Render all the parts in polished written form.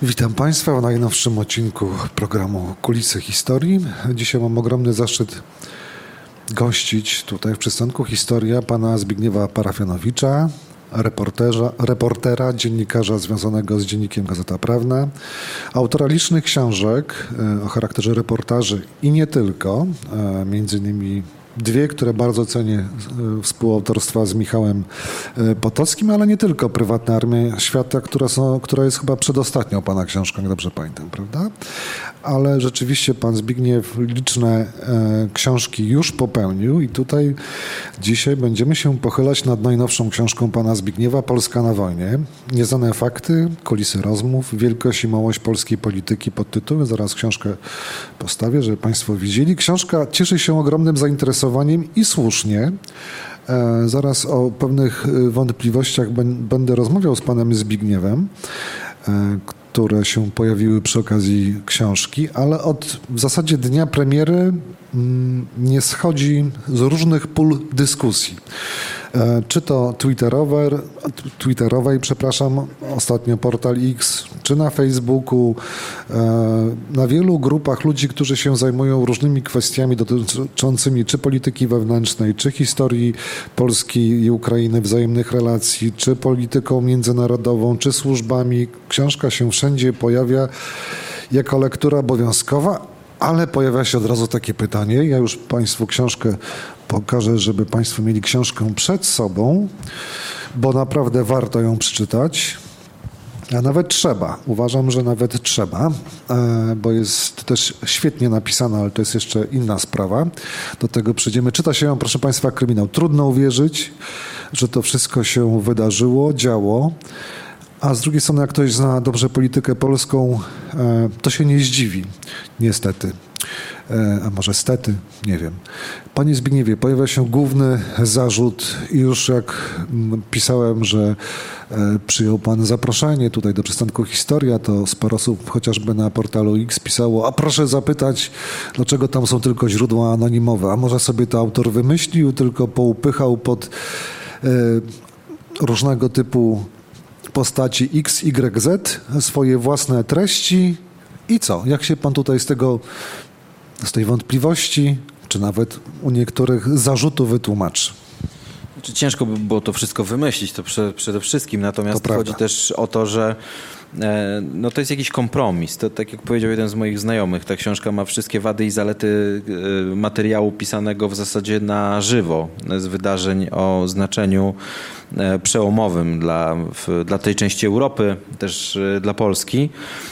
Witam Państwa w najnowszym odcinku programu Kulisy Historii. Dzisiaj mam ogromny zaszczyt gościć tutaj w przystanku Historia pana Zbigniewa Parafianowicza, reportera, dziennikarza związanego z dziennikiem Gazeta Prawna, autora licznych książek o charakterze reportaży i nie tylko, między innymi dwie, które bardzo cenię, współautorstwa z Michałem Potockim, ale nie tylko. Prywatna Armia Świata, która jest chyba przedostatnią pana książką, jak dobrze pamiętam, prawda? Ale rzeczywiście pan Zbigniew liczne książki już popełnił i tutaj dzisiaj będziemy się pochylać nad najnowszą książką pana Zbigniewa, Polska na wojnie. Nieznane fakty, kulisy rozmów, wielkość i małość polskiej polityki, podtytuły. Zaraz książkę postawię, żeby państwo widzieli. Książka cieszy się ogromnym zainteresowaniem i słusznie. Zaraz o pewnych wątpliwościach będę rozmawiał z panem Zbigniewem, które się pojawiły przy okazji książki, ale od w zasadzie dnia premiery nie schodzi z różnych pól dyskusji. Czy to twitterowej, ostatnio Portal X, czy na Facebooku, na wielu grupach ludzi, którzy się zajmują różnymi kwestiami dotyczącymi czy polityki wewnętrznej, czy historii Polski i Ukrainy, wzajemnych relacji, czy polityką międzynarodową, czy służbami. Książka się wszędzie pojawia jako lektura obowiązkowa, ale pojawia się od razu takie pytanie. Ja już państwu książkę pokażę, żeby państwo mieli książkę przed sobą, bo naprawdę warto ją przeczytać. A nawet trzeba. Uważam, że nawet trzeba, bo jest też świetnie napisana, ale to jest jeszcze inna sprawa. Do tego przejdziemy. Czyta się ją, proszę państwa, kryminał. Trudno uwierzyć, że to wszystko się wydarzyło, działo. A z drugiej strony, jak ktoś zna dobrze politykę polską, to się nie zdziwi, niestety. A może stety, nie wiem. Panie Zbigniewie, pojawia się główny zarzut i już jak pisałem, że przyjął pan zaproszenie tutaj do przystanku Historia, to sporo osób chociażby na portalu X pisało, a proszę zapytać, dlaczego tam są tylko źródła anonimowe, a może sobie to autor wymyślił, tylko poupychał pod różnego typu postaci X, Y, Z swoje własne treści i co? Jak się pan tutaj z tej wątpliwości, czy nawet u niektórych zarzutów wytłumaczy? Ciężko by było to wszystko wymyślić, to przede wszystkim, natomiast chodzi też o to, że to jest jakiś kompromis. To tak jak powiedział jeden z moich znajomych, ta książka ma wszystkie wady i zalety materiału pisanego w zasadzie na żywo, z wydarzeń o znaczeniu przełomowym dla tej części Europy, też dla Polski.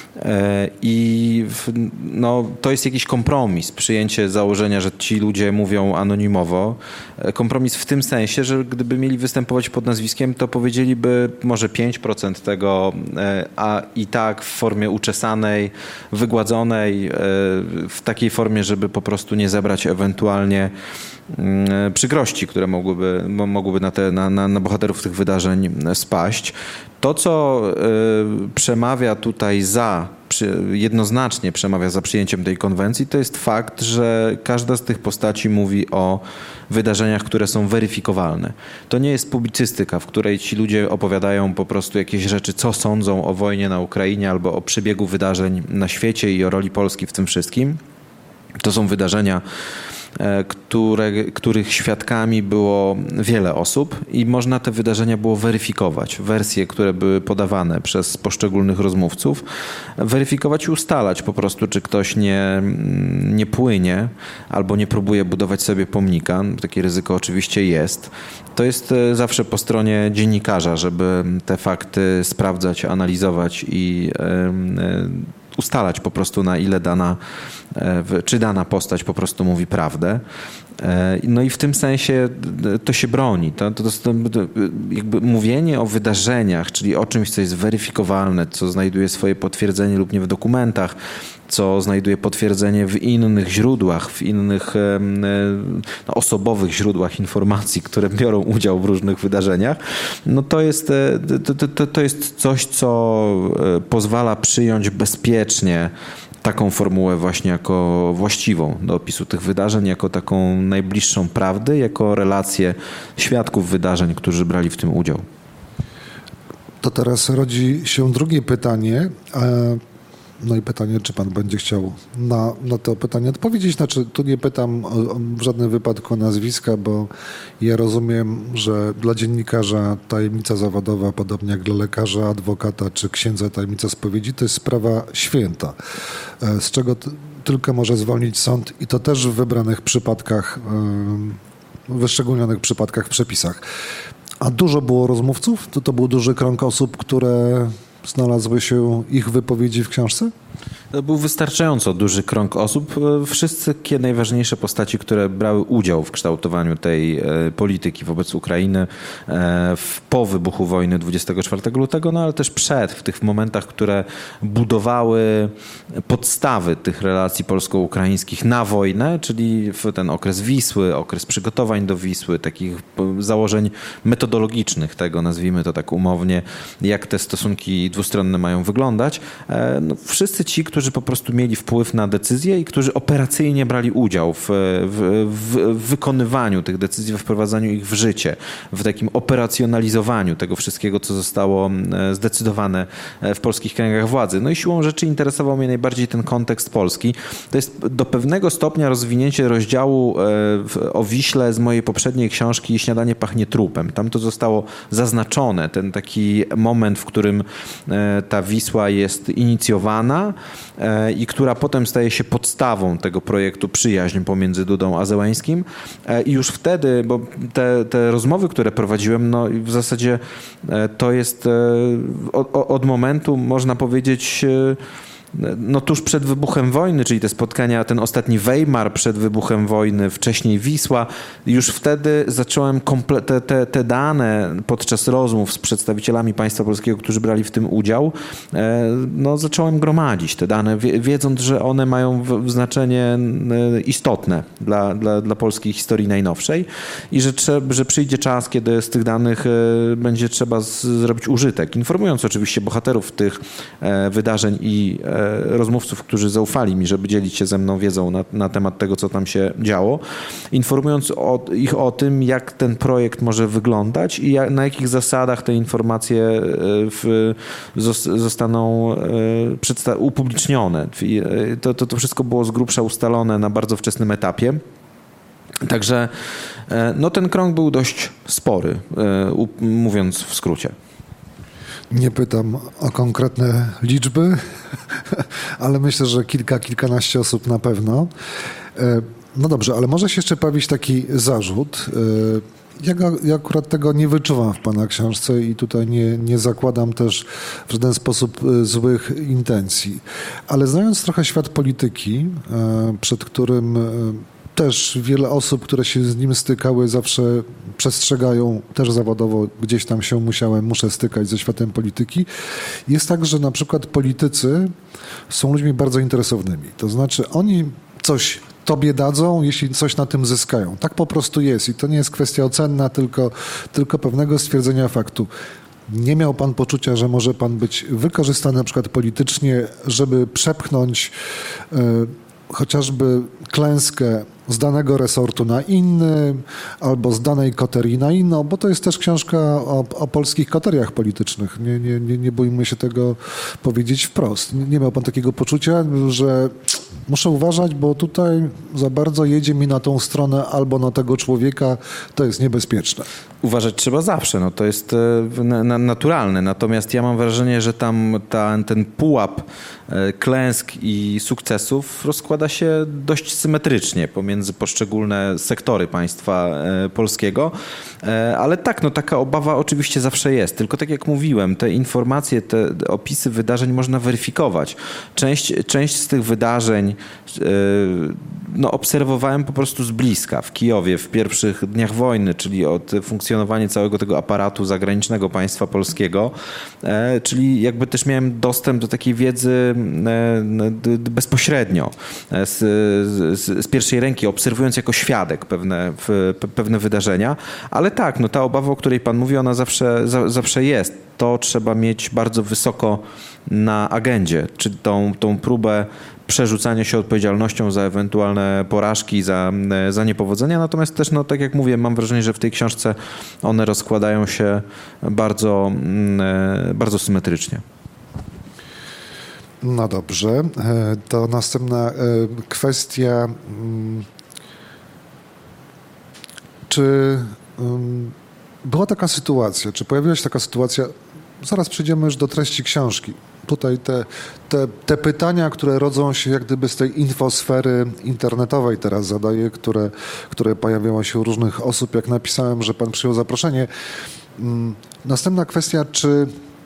I to jest jakiś kompromis, przyjęcie założenia, że ci ludzie mówią anonimowo. Kompromis w tym sensie, że gdyby mieli występować pod nazwiskiem, to powiedzieliby może 5% tego, a i tak w formie uczesanej, wygładzonej, w takiej formie, żeby po prostu nie zebrać ewentualnie przykrości, które mogłyby na bohaterów tych wydarzeń spaść. To, co przemawia tutaj jednoznacznie przemawia za przyjęciem tej konwencji, to jest fakt, że każda z tych postaci mówi o wydarzeniach, które są weryfikowalne. To nie jest publicystyka, w której ci ludzie opowiadają po prostu jakieś rzeczy, co sądzą o wojnie na Ukrainie albo o przebiegu wydarzeń na świecie i o roli Polski w tym wszystkim. To są wydarzenia, których świadkami było wiele osób i można te wydarzenia było weryfikować. Wersje, które były podawane przez poszczególnych rozmówców, weryfikować i ustalać po prostu, czy ktoś nie płynie albo nie próbuje budować sobie pomnika. Takie ryzyko oczywiście jest. To jest zawsze po stronie dziennikarza, żeby te fakty sprawdzać, analizować i ustalać po prostu, na ile czy dana postać po prostu mówi prawdę. No i w tym sensie to się broni. To jakby mówienie o wydarzeniach, czyli o czymś, co jest weryfikowalne, co znajduje swoje potwierdzenie lub nie w dokumentach, co znajduje potwierdzenie w innych źródłach, w innych osobowych źródłach informacji, które biorą udział w różnych wydarzeniach, no to jest coś, co pozwala przyjąć bezpiecznie taką formułę właśnie jako właściwą do opisu tych wydarzeń, jako taką najbliższą prawdy, jako relację świadków wydarzeń, którzy brali w tym udział. To teraz rodzi się drugie pytanie. No i pytanie, czy pan będzie chciał na to pytanie odpowiedzieć. Znaczy, tu nie pytam w żadnym wypadku o nazwiska, bo ja rozumiem, że dla dziennikarza tajemnica zawodowa, podobnie jak dla lekarza, adwokata czy księdza tajemnica spowiedzi, to jest sprawa święta, z czego tylko może zwolnić sąd i to też w wybranych przypadkach, wyszczególnionych przypadkach w przepisach. A dużo było rozmówców? To był duży krąg osób, które znalazły się ich wypowiedzi w książce? To był wystarczająco duży krąg osób. Wszystkie najważniejsze postaci, które brały udział w kształtowaniu tej polityki wobec Ukrainy po wybuchu wojny 24 lutego, no ale też przed, w tych momentach, które budowały podstawy tych relacji polsko-ukraińskich na wojnę, czyli w ten okres Wisły, okres przygotowań do Wisły, takich założeń metodologicznych tego, nazwijmy to tak umownie, jak te stosunki dwustronne mają wyglądać. No, wszyscy ci, którzy po prostu mieli wpływ na decyzje i którzy operacyjnie brali udział w wykonywaniu tych decyzji, we wprowadzaniu ich w życie, w takim operacjonalizowaniu tego wszystkiego, co zostało zdecydowane w polskich kręgach władzy. No i siłą rzeczy interesował mnie najbardziej ten kontekst polski. To jest do pewnego stopnia rozwinięcie rozdziału o Wiśle z mojej poprzedniej książki Śniadanie pachnie trupem. Tam to zostało zaznaczone, ten taki moment, w którym ta Wisła jest inicjowana i która potem staje się podstawą tego projektu Przyjaźń pomiędzy Dudą a Zełeńskim. I już wtedy, bo te rozmowy, które prowadziłem, no w zasadzie to jest od momentu, można powiedzieć, no tuż przed wybuchem wojny, czyli te spotkania, ten ostatni Weimar przed wybuchem wojny, wcześniej Wisła, już wtedy zacząłem te dane podczas rozmów z przedstawicielami państwa polskiego, którzy brali w tym udział, no zacząłem gromadzić te dane, wiedząc, że one mają znaczenie istotne dla polskiej historii najnowszej i że przyjdzie czas, kiedy z tych danych będzie trzeba zrobić użytek, informując oczywiście bohaterów tych wydarzeń i rozmówców, którzy zaufali mi, żeby dzielić się ze mną wiedzą na temat tego, co tam się działo, informując ich o tym, jak ten projekt może wyglądać i na jakich zasadach te informacje zostaną upublicznione. To wszystko było z grubsza ustalone na bardzo wczesnym etapie. Także no, ten krąg był dość spory, mówiąc w skrócie. Nie pytam o konkretne liczby, ale myślę, że kilkanaście osób na pewno. No dobrze, ale może się jeszcze pojawić taki zarzut. Ja akurat tego nie wyczuwam w pana książce i tutaj nie zakładam też w żaden sposób złych intencji. Ale znając trochę świat polityki, przed którym też wiele osób, które się z nim stykały, zawsze przestrzegają, też zawodowo gdzieś tam się muszę stykać ze światem polityki. Jest tak, że na przykład politycy są ludźmi bardzo interesownymi. To znaczy oni coś tobie dadzą, jeśli coś na tym zyskają. Tak po prostu jest i to nie jest kwestia ocenna, tylko pewnego stwierdzenia faktu. Nie miał pan poczucia, że może pan być wykorzystany na przykład politycznie, żeby przepchnąć chociażby klęskę z danego resortu na inny, albo z danej koterii na inną, bo to jest też książka o polskich koteriach politycznych. Nie bójmy się tego powiedzieć wprost. Nie miał pan takiego poczucia, że muszę uważać, bo tutaj za bardzo jedzie mi na tą stronę albo na tego człowieka, to jest niebezpieczne. Uważać trzeba zawsze, no to jest naturalne. Natomiast ja mam wrażenie, że tam ten pułap klęsk i sukcesów rozkłada się dość symetrycznie pomiędzy poszczególne sektory państwa polskiego. Ale tak, no taka obawa oczywiście zawsze jest. Tylko tak jak mówiłem, te informacje, te opisy wydarzeń można weryfikować. Część z tych wydarzeń no, obserwowałem po prostu z bliska w Kijowie w pierwszych dniach wojny, czyli od funkcjonowania całego tego aparatu zagranicznego państwa polskiego, czyli jakby też miałem dostęp do takiej wiedzy bezpośrednio, z pierwszej ręki, obserwując jako świadek pewne wydarzenia, ale tak, no ta obawa, o której pan mówi, ona zawsze jest. To trzeba mieć bardzo wysoko na agendzie, czy tą próbę przerzucania się odpowiedzialnością za ewentualne porażki, za niepowodzenia. Natomiast też, no tak jak mówię, mam wrażenie, że w tej książce one rozkładają się bardzo, bardzo symetrycznie. No dobrze, to następna kwestia. Czy była taka sytuacja, czy pojawiła się taka sytuacja, zaraz przejdziemy już do treści książki. Tutaj te pytania, które rodzą się jak gdyby z tej infosfery internetowej teraz zadaję, które pojawiały się u różnych osób, jak napisałem, że pan przyjął zaproszenie. Następna kwestia, czy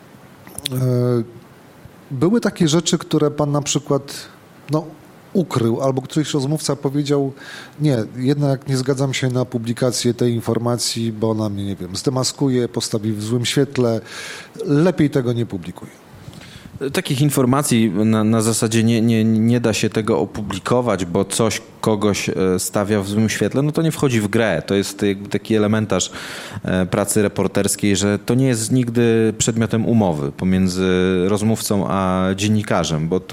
były takie rzeczy, które pan na przykład ukrył, albo któryś rozmówca powiedział, nie, jednak nie zgadzam się na publikację tej informacji, bo ona mnie, nie wiem, zdemaskuje, postawi w złym świetle, lepiej tego nie publikuj. Takich informacji na zasadzie nie da się tego opublikować, bo coś kogoś stawia w złym świetle, no to nie wchodzi w grę. To jest jakby taki elementarz pracy reporterskiej, że to nie jest nigdy przedmiotem umowy pomiędzy rozmówcą a dziennikarzem, bo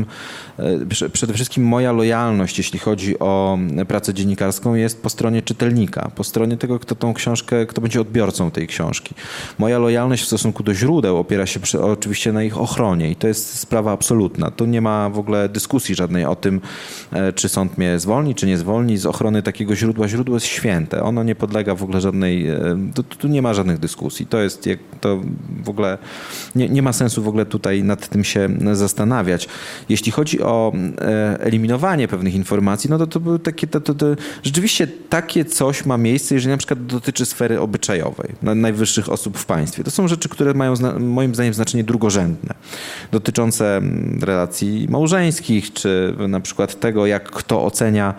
przede wszystkim moja lojalność, jeśli chodzi o pracę dziennikarską, jest po stronie czytelnika, po stronie tego, kto będzie odbiorcą tej książki. Moja lojalność w stosunku do źródeł opiera się oczywiście na ich ochronie i to jest sprawa absolutna. Tu nie ma w ogóle dyskusji żadnej o tym, czy sąd mnie zwolni, czy nie zwolni z ochrony takiego źródła. Źródło jest święte. Ono nie podlega w ogóle żadnej... Tu nie ma żadnych dyskusji. To w ogóle... Nie ma sensu w ogóle tutaj nad tym się zastanawiać. Jeśli chodzi o eliminowanie pewnych informacji, no to były takie... Rzeczywiście takie coś ma miejsce, jeżeli na przykład dotyczy sfery obyczajowej, najwyższych osób w państwie. To są rzeczy, które mają moim zdaniem znaczenie drugorzędne, dotyczące relacji małżeńskich, czy na przykład tego, jak kto ocenia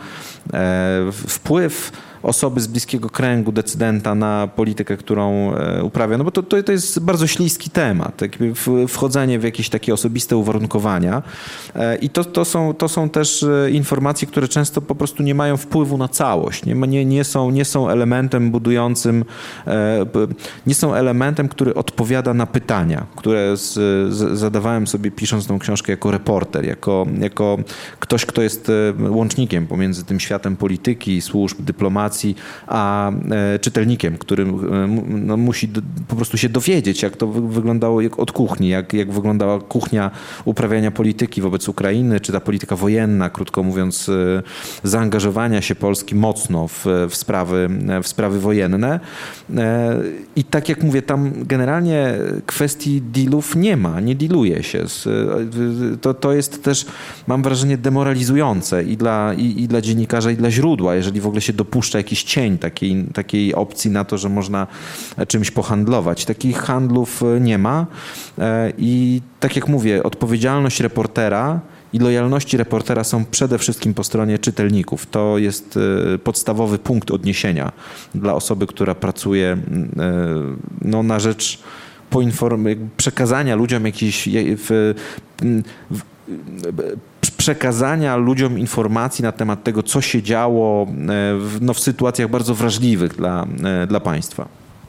wpływ osoby z bliskiego kręgu decydenta na politykę, którą uprawia. No bo to jest bardzo śliski temat, jakby wchodzenie w jakieś takie osobiste uwarunkowania i to są też informacje, które często po prostu nie mają wpływu na całość, nie są elementem budującym, nie są elementem, który odpowiada na pytania, które zadawałem sobie pisząc tą książkę jako reporter, jako ktoś, kto jest łącznikiem pomiędzy tym światem polityki, służb, dyplomacji, a czytelnikiem, który musi po prostu się dowiedzieć, jak to wyglądało od kuchni, jak wyglądała kuchnia uprawiania polityki wobec Ukrainy, czy ta polityka wojenna, krótko mówiąc, zaangażowania się Polski mocno w sprawy wojenne. I tak jak mówię, tam generalnie kwestii dealów nie dealuje się. To jest też, mam wrażenie, demoralizujące i dla dziennikarza, i dla źródła, jeżeli w ogóle się dopuszcza jakiś cień takiej opcji na to, że można czymś pohandlować. Takich handlów nie ma i tak jak mówię, odpowiedzialność reportera i lojalności reportera są przede wszystkim po stronie czytelników. To jest podstawowy punkt odniesienia dla osoby, która pracuje na rzecz przekazania ludziom przekazania ludziom informacji na temat tego, co się działo w sytuacjach bardzo wrażliwych dla państwa.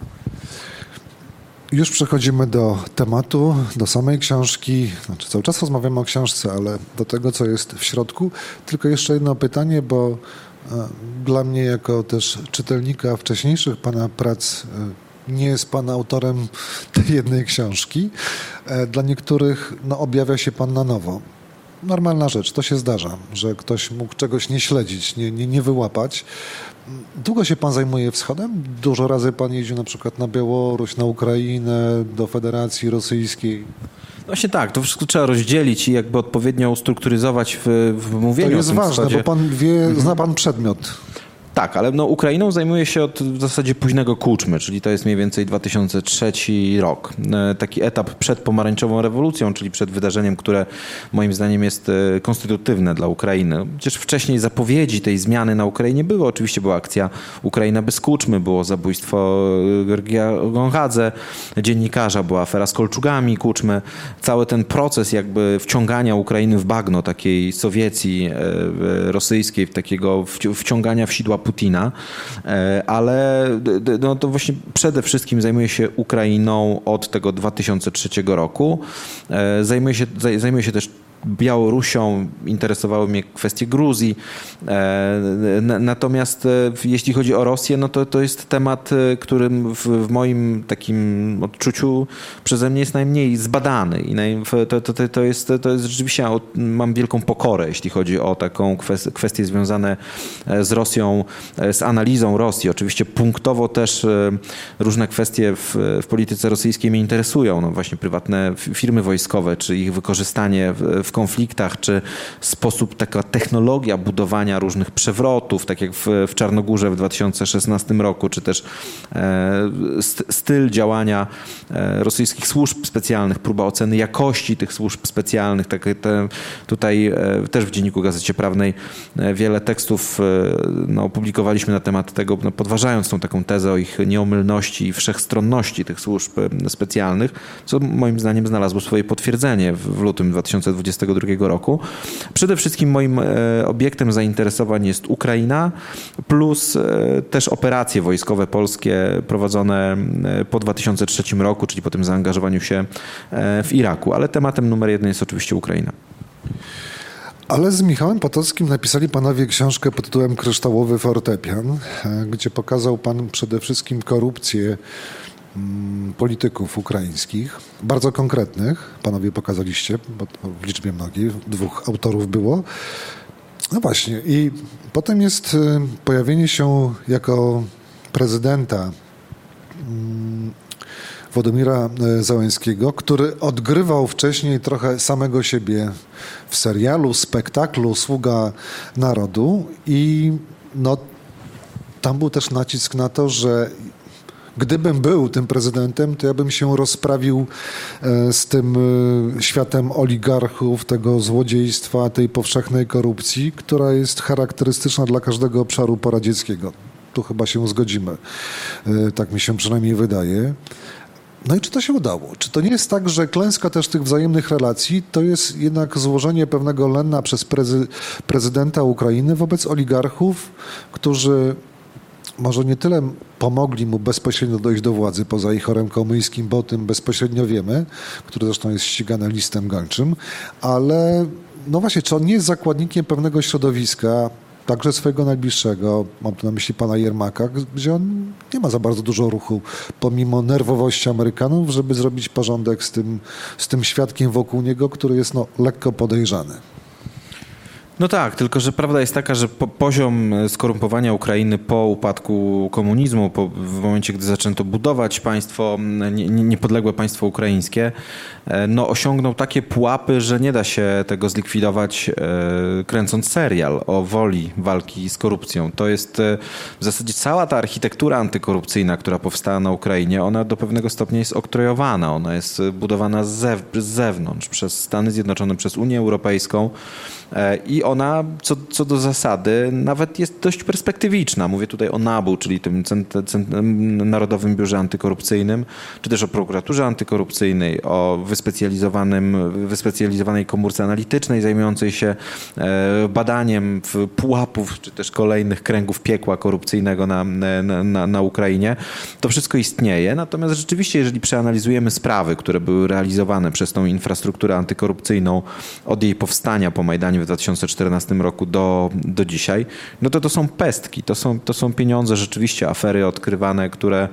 Już przechodzimy do tematu, do samej książki. Znaczy cały czas rozmawiamy o książce, ale do tego, co jest w środku. Tylko jeszcze jedno pytanie, bo dla mnie jako też czytelnika wcześniejszych pana prac nie jest pan autorem tej jednej książki. Dla niektórych objawia się pan na nowo. Normalna rzecz, to się zdarza, że ktoś mógł czegoś nie śledzić, nie wyłapać. Długo się pan zajmuje wschodem? Dużo razy pan jeździł na przykład na Białoruś, na Ukrainę, do Federacji Rosyjskiej? Właśnie tak, to wszystko trzeba rozdzielić i jakby odpowiednio ustrukturyzować w mówieniu. To jest ważne, wschodzie. Bo pan zna pan przedmiot. Tak, ale Ukrainą zajmuje się od w zasadzie późnego Kuczmy, czyli to jest mniej więcej 2003 rok. Taki etap przed pomarańczową rewolucją, czyli przed wydarzeniem, które moim zdaniem jest konstytutywne dla Ukrainy. Przecież wcześniej zapowiedzi tej zmiany na Ukrainie były. Oczywiście była akcja Ukraina bez Kuczmy, było zabójstwo Georgija Gonchadze, dziennikarza, była afera z kolczugami Kuczmy. Cały ten proces jakby wciągania Ukrainy w bagno takiej Sowiecji rosyjskiej, takiego wciągania w sidła Putina, ale to właśnie przede wszystkim zajmuje się Ukrainą od tego 2003 roku. Zajmuje się też Białorusią, interesowały mnie kwestie Gruzji. Natomiast jeśli chodzi o Rosję, no to jest temat, który w moim takim odczuciu przeze mnie jest najmniej zbadany. I to jest rzeczywiście, mam wielką pokorę, jeśli chodzi o taką kwestie związane z Rosją, z analizą Rosji. Oczywiście punktowo też różne kwestie w polityce rosyjskiej mnie interesują. No właśnie prywatne firmy wojskowe, czy ich wykorzystanie w konfliktach, czy sposób, taka technologia budowania różnych przewrotów, tak jak w Czarnogórze w 2016 roku, czy też styl działania rosyjskich służb specjalnych, próba oceny jakości tych służb specjalnych. Tutaj też w Dzienniku Gazecie Prawnej wiele tekstów opublikowaliśmy na temat tego, podważając tą taką tezę o ich nieomylności i wszechstronności tych służb specjalnych, co moim zdaniem znalazło swoje potwierdzenie w lutym 2022 roku. Przede wszystkim moim obiektem zainteresowań jest Ukraina, plus też operacje wojskowe polskie prowadzone po 2003 roku, czyli po tym zaangażowaniu się w Iraku. Ale tematem numer 1 jest oczywiście Ukraina. Ale z Michałem Potockim napisali panowie książkę pod tytułem Kryształowy fortepian, gdzie pokazał pan przede wszystkim korupcję polityków ukraińskich, bardzo konkretnych, panowie pokazaliście, bo w liczbie mnogiej, 2 autorów było. No właśnie, i potem jest pojawienie się jako prezydenta Wołodymyra Zełenskiego, który odgrywał wcześniej trochę samego siebie w serialu, spektaklu Sługa Narodu i tam był też nacisk na to, że gdybym był tym prezydentem, to ja bym się rozprawił z tym światem oligarchów, tego złodziejstwa, tej powszechnej korupcji, która jest charakterystyczna dla każdego obszaru poradzieckiego. Tu chyba się zgodzimy. Tak mi się przynajmniej wydaje. No i czy to się udało? Czy to nie jest tak, że klęska też tych wzajemnych relacji to jest jednak złożenie pewnego lenna przez prezydenta Ukrainy wobec oligarchów, którzy może nie tyle pomogli mu bezpośrednio dojść do władzy, poza Ichorem Kołyńskim, bo o tym bezpośrednio wiemy, który zresztą jest ścigany listem gończym, ale no właśnie, czy on nie jest zakładnikiem pewnego środowiska, także swojego najbliższego, mam tu na myśli pana Jermaka, gdzie on nie ma za bardzo dużo ruchu, pomimo nerwowości Amerykanów, żeby zrobić porządek z tym świadkiem wokół niego, który jest lekko podejrzany. No tak, tylko że prawda jest taka, że poziom skorumpowania Ukrainy po upadku komunizmu, w momencie, gdy zaczęto budować państwo, niepodległe państwo ukraińskie, osiągnął takie pułapy, że nie da się tego zlikwidować kręcąc serial o woli walki z korupcją. To jest w zasadzie cała ta architektura antykorupcyjna, która powstała na Ukrainie, ona do pewnego stopnia jest oktrojowana, ona jest budowana z zewnątrz, przez Stany Zjednoczone, przez Unię Europejską. I ona co do zasady nawet jest dość perspektywiczna. Mówię tutaj o NABU, czyli tym Narodowym Biurze Antykorupcyjnym, czy też o prokuraturze antykorupcyjnej, o wyspecjalizowanej komórce analitycznej zajmującej się badaniem pułapów, czy też kolejnych kręgów piekła korupcyjnego na Ukrainie. To wszystko istnieje. Natomiast rzeczywiście, jeżeli przeanalizujemy sprawy, które były realizowane przez tą infrastrukturę antykorupcyjną od jej powstania po Majdanie w 2014 roku do dzisiaj, to są pestki, to są pieniądze, rzeczywiście afery odkrywane, które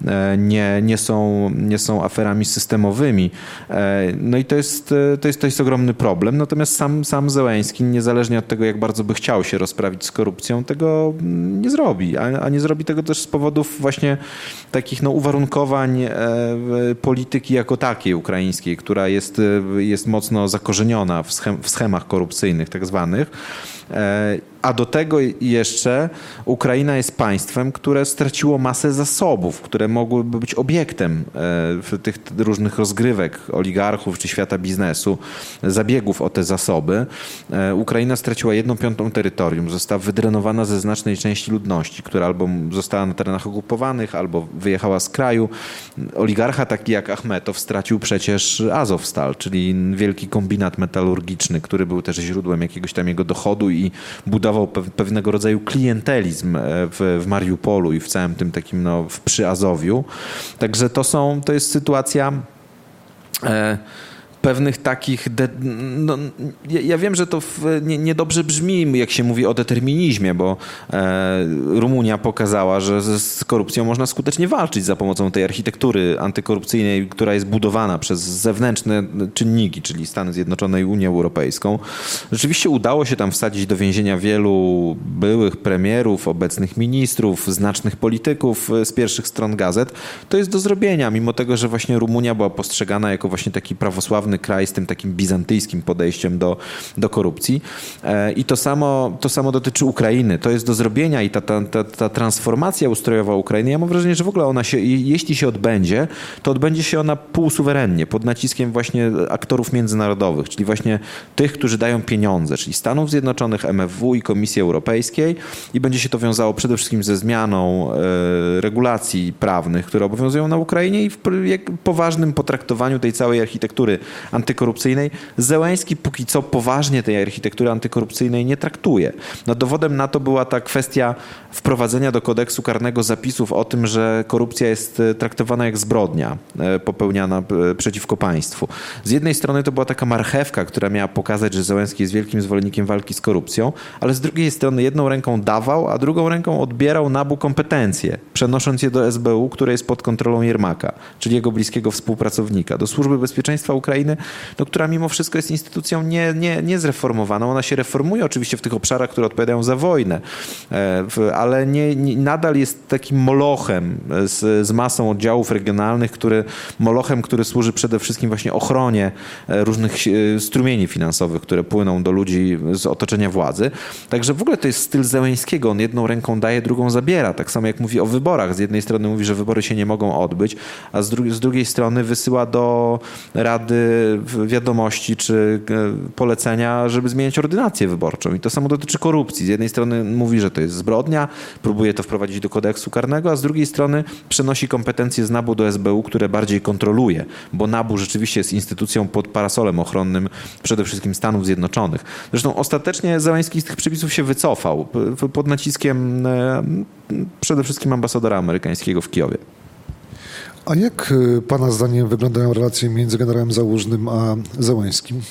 nie są aferami systemowymi. No i to jest ogromny problem. Natomiast sam Zełenski, niezależnie od tego, jak bardzo by chciał się rozprawić z korupcją, tego nie zrobi. A nie zrobi tego też z powodów właśnie takich uwarunkowań polityki jako takiej ukraińskiej, która jest mocno zakorzeniona w schemach korupcyjnych tak zwanych. A do tego jeszcze Ukraina jest państwem, które straciło masę zasobów, które mogłyby być obiektem tych różnych rozgrywek oligarchów czy świata biznesu, zabiegów o te zasoby. Ukraina straciła 1/5 terytorium, została wydrenowana ze znacznej części ludności, która albo została na terenach okupowanych, albo wyjechała z kraju. Oligarcha taki jak Achmetow stracił przecież Azovstal, czyli wielki kombinat metalurgiczny, który był też źródłem jakiegoś tam jego dochodu i budował pewnego rodzaju klientelizm w Mariupolu i w całym tym takim przy Azowiu. Także to jest sytuacja pewnych takich... Ja wiem, że to niedobrze brzmi, jak się mówi o determinizmie, bo Rumunia pokazała, że z korupcją można skutecznie walczyć za pomocą tej architektury antykorupcyjnej, która jest budowana przez zewnętrzne czynniki, czyli Stany Zjednoczone i Unię Europejską. Rzeczywiście udało się tam wsadzić do więzienia wielu byłych premierów, obecnych ministrów, znacznych polityków z pierwszych stron gazet. To jest do zrobienia, mimo tego, że właśnie Rumunia była postrzegana jako właśnie taki prawosławny kraj z tym takim bizantyjskim podejściem do korupcji. I to samo dotyczy Ukrainy. To jest do zrobienia i ta transformacja ustrojowa Ukrainy, ja mam wrażenie, że w ogóle ona się, jeśli się odbędzie, to odbędzie się ona półsuwerennie, pod naciskiem właśnie aktorów międzynarodowych, czyli właśnie tych, którzy dają pieniądze, czyli Stanów Zjednoczonych, MFW i Komisji Europejskiej i będzie się to wiązało przede wszystkim ze zmianą regulacji prawnych, które obowiązują na Ukrainie i w poważnym potraktowaniu tej całej architektury antykorupcyjnej. Zełenski póki co poważnie tej architektury antykorupcyjnej nie traktuje. No dowodem na to była ta kwestia wprowadzenia do kodeksu karnego zapisów o tym, że korupcja jest traktowana jak zbrodnia popełniana przeciwko państwu. Z jednej strony to była taka marchewka, która miała pokazać, że Zełenski jest wielkim zwolennikiem walki z korupcją, ale z drugiej strony jedną ręką dawał, a drugą ręką odbierał NABU kompetencje, przenosząc je do SBU, które jest pod kontrolą Jermaka, czyli jego bliskiego współpracownika, do Służby Bezpieczeństwa Ukrainy, no, która mimo wszystko jest instytucją nie zreformowaną. Ona się reformuje oczywiście w tych obszarach, które odpowiadają za wojnę, ale nadal jest takim molochem z masą oddziałów regionalnych, który służy przede wszystkim właśnie ochronie różnych strumieni finansowych, które płyną do ludzi z otoczenia władzy. Także w ogóle to jest styl Zełenskiego. On jedną ręką daje, drugą zabiera. Tak samo jak mówi o wyborach. Z jednej strony mówi, że wybory się nie mogą odbyć, a z drugiej strony wysyła do Rady wiadomości czy polecenia, żeby zmieniać ordynację wyborczą. I to samo dotyczy korupcji. Z jednej strony mówi, że to jest zbrodnia, próbuje to wprowadzić do kodeksu karnego, a z drugiej strony przenosi kompetencje z NABU do SBU, które bardziej kontroluje, bo NABU rzeczywiście jest instytucją pod parasolem ochronnym przede wszystkim Stanów Zjednoczonych. Zresztą ostatecznie Zełenski z tych przepisów się wycofał pod naciskiem przede wszystkim ambasadora amerykańskiego w Kijowie. A jak pana zdaniem wyglądają relacje między generałem Załużnym a Zełenskim?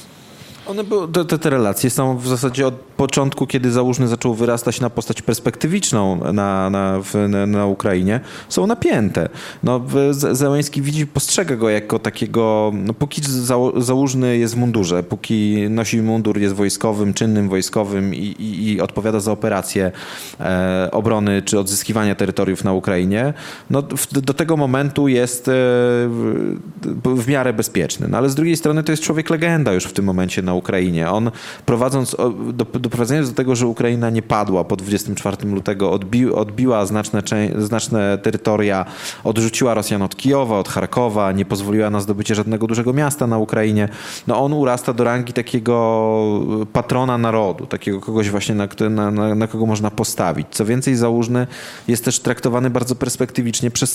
Te relacje są w zasadzie od początku, kiedy Załużny zaczął wyrastać na postać perspektywiczną na Ukrainie, są napięte. No, Zełenski postrzega go jako takiego, no, póki Załużny jest w mundurze, póki nosi mundur, jest wojskowym, czynnym wojskowym i odpowiada za operacje obrony czy odzyskiwania terytoriów na Ukrainie, no, do tego momentu jest w miarę bezpieczny. No, ale z drugiej strony to jest człowiek legenda już w tym momencie na Ukrainie. On doprowadzając do tego, że Ukraina nie padła po 24 lutego, odbiła znaczne terytoria, odrzuciła Rosjan od Kijowa, od Charkowa, nie pozwoliła na zdobycie żadnego dużego miasta na Ukrainie. No on urasta do rangi takiego patrona narodu, takiego kogoś właśnie, na kogo można postawić. Co więcej, Załużny jest też traktowany bardzo perspektywicznie przez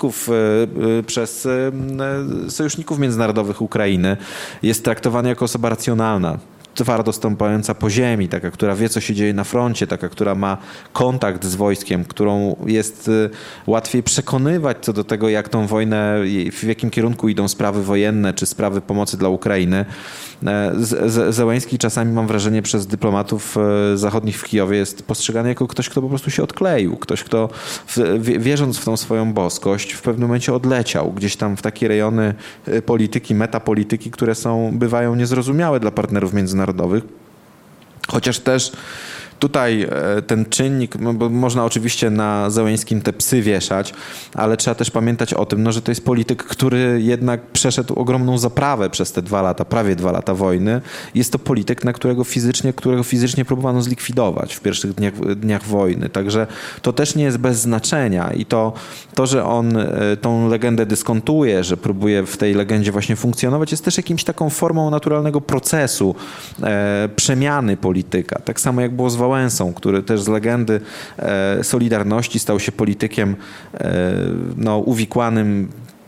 sojuszników międzynarodowych Ukrainy. Jest traktowany jako osoba racjonalna, twardo stąpająca po ziemi, taka, która wie, co się dzieje na froncie, taka, która ma kontakt z wojskiem, którą jest łatwiej przekonywać co do tego, jak tą wojnę, w jakim kierunku idą sprawy wojenne, czy sprawy pomocy dla Ukrainy. Zełenski czasami, mam wrażenie, przez dyplomatów zachodnich w Kijowie jest postrzegany jako ktoś, kto po prostu się odkleił, ktoś, kto wierząc w tą swoją boskość, w pewnym momencie odleciał gdzieś tam w takie rejony polityki, metapolityki, które bywają niezrozumiałe dla partnerów międzynarodowych. Chociaż też tutaj ten czynnik, bo można oczywiście na Zełenskim te psy wieszać, ale trzeba też pamiętać o tym, że to jest polityk, który jednak przeszedł ogromną zaprawę przez te 2 lata, prawie 2 lata wojny. Jest to polityk, którego fizycznie próbowano zlikwidować w pierwszych dniach wojny. Także to też nie jest bez znaczenia i to, że on tą legendę dyskontuje, że próbuje w tej legendzie właśnie funkcjonować, jest też jakimś taką formą naturalnego procesu przemiany polityka. Tak samo jak było z Wałęsą, który też z legendy Solidarności stał się politykiem uwikłanym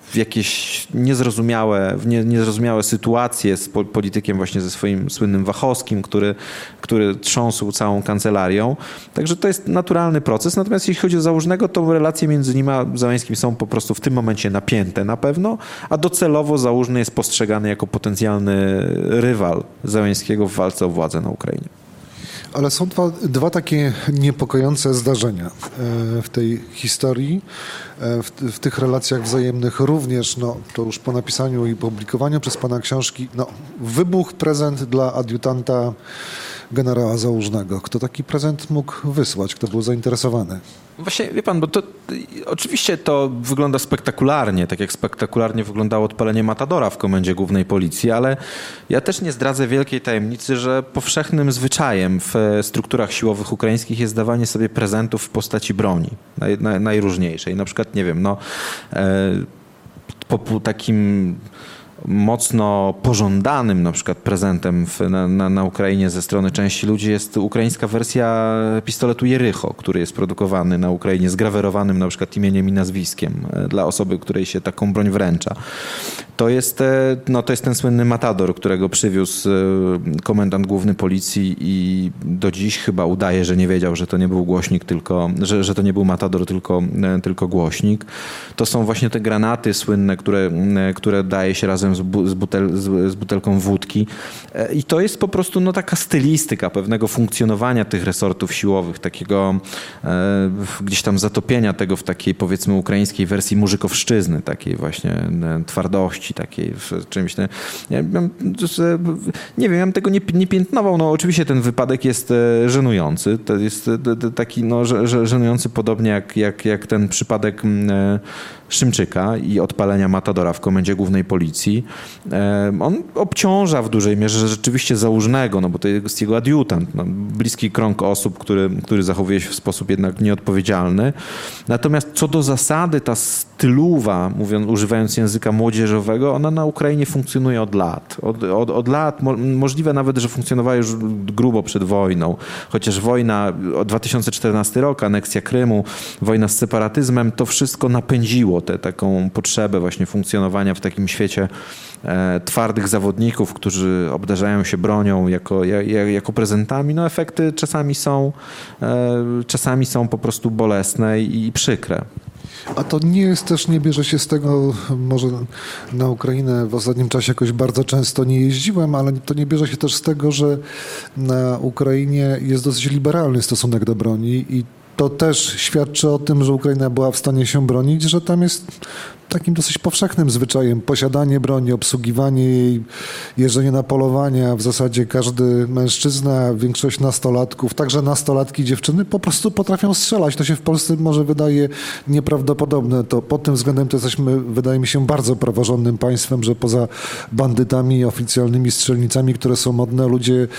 w jakieś niezrozumiałe sytuacje z politykiem właśnie ze swoim słynnym Wachowskim, który trząsł całą kancelarią. Także to jest naturalny proces. Natomiast jeśli chodzi o Załużnego, to relacje między nim a Załęskim są po prostu w tym momencie napięte na pewno, a docelowo Załużny jest postrzegany jako potencjalny rywal Załęskiego w walce o władzę na Ukrainie. Ale są dwa takie niepokojące zdarzenia w tej historii, w tych relacjach wzajemnych również, no to już po napisaniu i publikowaniu przez pana książki, no wybuch prezent dla adiutanta generała Załużnego. Kto taki prezent mógł wysłać? Kto był zainteresowany? Właśnie, wie pan, bo to oczywiście to wygląda spektakularnie, tak jak spektakularnie wyglądało odpalenie Matadora w Komendzie Głównej Policji, ale ja też nie zdradzę wielkiej tajemnicy, że powszechnym zwyczajem w strukturach siłowych ukraińskich jest dawanie sobie prezentów w postaci broni najróżniejszej. Na przykład, nie wiem, po takim mocno pożądanym na przykład prezentem na Ukrainie ze strony części ludzi jest ukraińska wersja pistoletu Jericho, który jest produkowany na Ukrainie, zgrawerowanym na przykład imieniem i nazwiskiem dla osoby, której się taką broń wręcza. To jest ten słynny Matador, którego przywiózł komendant główny policji i do dziś chyba udaje, że nie wiedział, że to nie był głośnik, że to nie był Matador, tylko głośnik. To są właśnie te granaty słynne, które daje się razem z butelką wódki. I to jest po prostu taka stylistyka pewnego funkcjonowania tych resortów siłowych, takiego gdzieś tam zatopienia tego w takiej, powiedzmy, ukraińskiej wersji murzykowszczyzny, takiej właśnie twardości, takiej w czymś. Nie wiem, ja bym tego nie piętnował. No oczywiście ten wypadek jest żenujący. To jest taki żenujący podobnie jak ten przypadek Szymczyka i odpalenia Matadora w Komendzie Głównej Policji. On obciąża w dużej mierze rzeczywiście Załużnego, bo to jest jego adiutant, bliski krąg osób, który zachowuje się w sposób jednak nieodpowiedzialny. Natomiast co do zasady, ta stylowa, używając języka młodzieżowego, ona na Ukrainie funkcjonuje od lat. Od lat, możliwe nawet, że funkcjonowała już grubo przed wojną. Chociaż wojna, 2014 rok, aneksja Krymu, wojna z separatyzmem, to wszystko napędziło taką potrzebę właśnie funkcjonowania w takim świecie twardych zawodników, którzy obdarzają się bronią jako prezentami. No efekty czasami są po prostu bolesne i przykre. A to nie bierze się z tego, może na Ukrainę w ostatnim czasie jakoś bardzo często nie jeździłem, ale to nie bierze się też z tego, że na Ukrainie jest dosyć liberalny stosunek do broni i to też świadczy o tym, że Ukraina była w stanie się bronić, że tam jest takim dosyć powszechnym zwyczajem posiadanie broni, obsługiwanie jej, jeżdżenie na polowania. W zasadzie każdy mężczyzna, większość nastolatków, także nastolatki, dziewczyny po prostu potrafią strzelać. To się w Polsce może wydaje nieprawdopodobne. To pod tym względem to jesteśmy, wydaje mi się, bardzo praworządnym państwem, że poza bandytami, oficjalnymi strzelnicami, które są modne, ludzie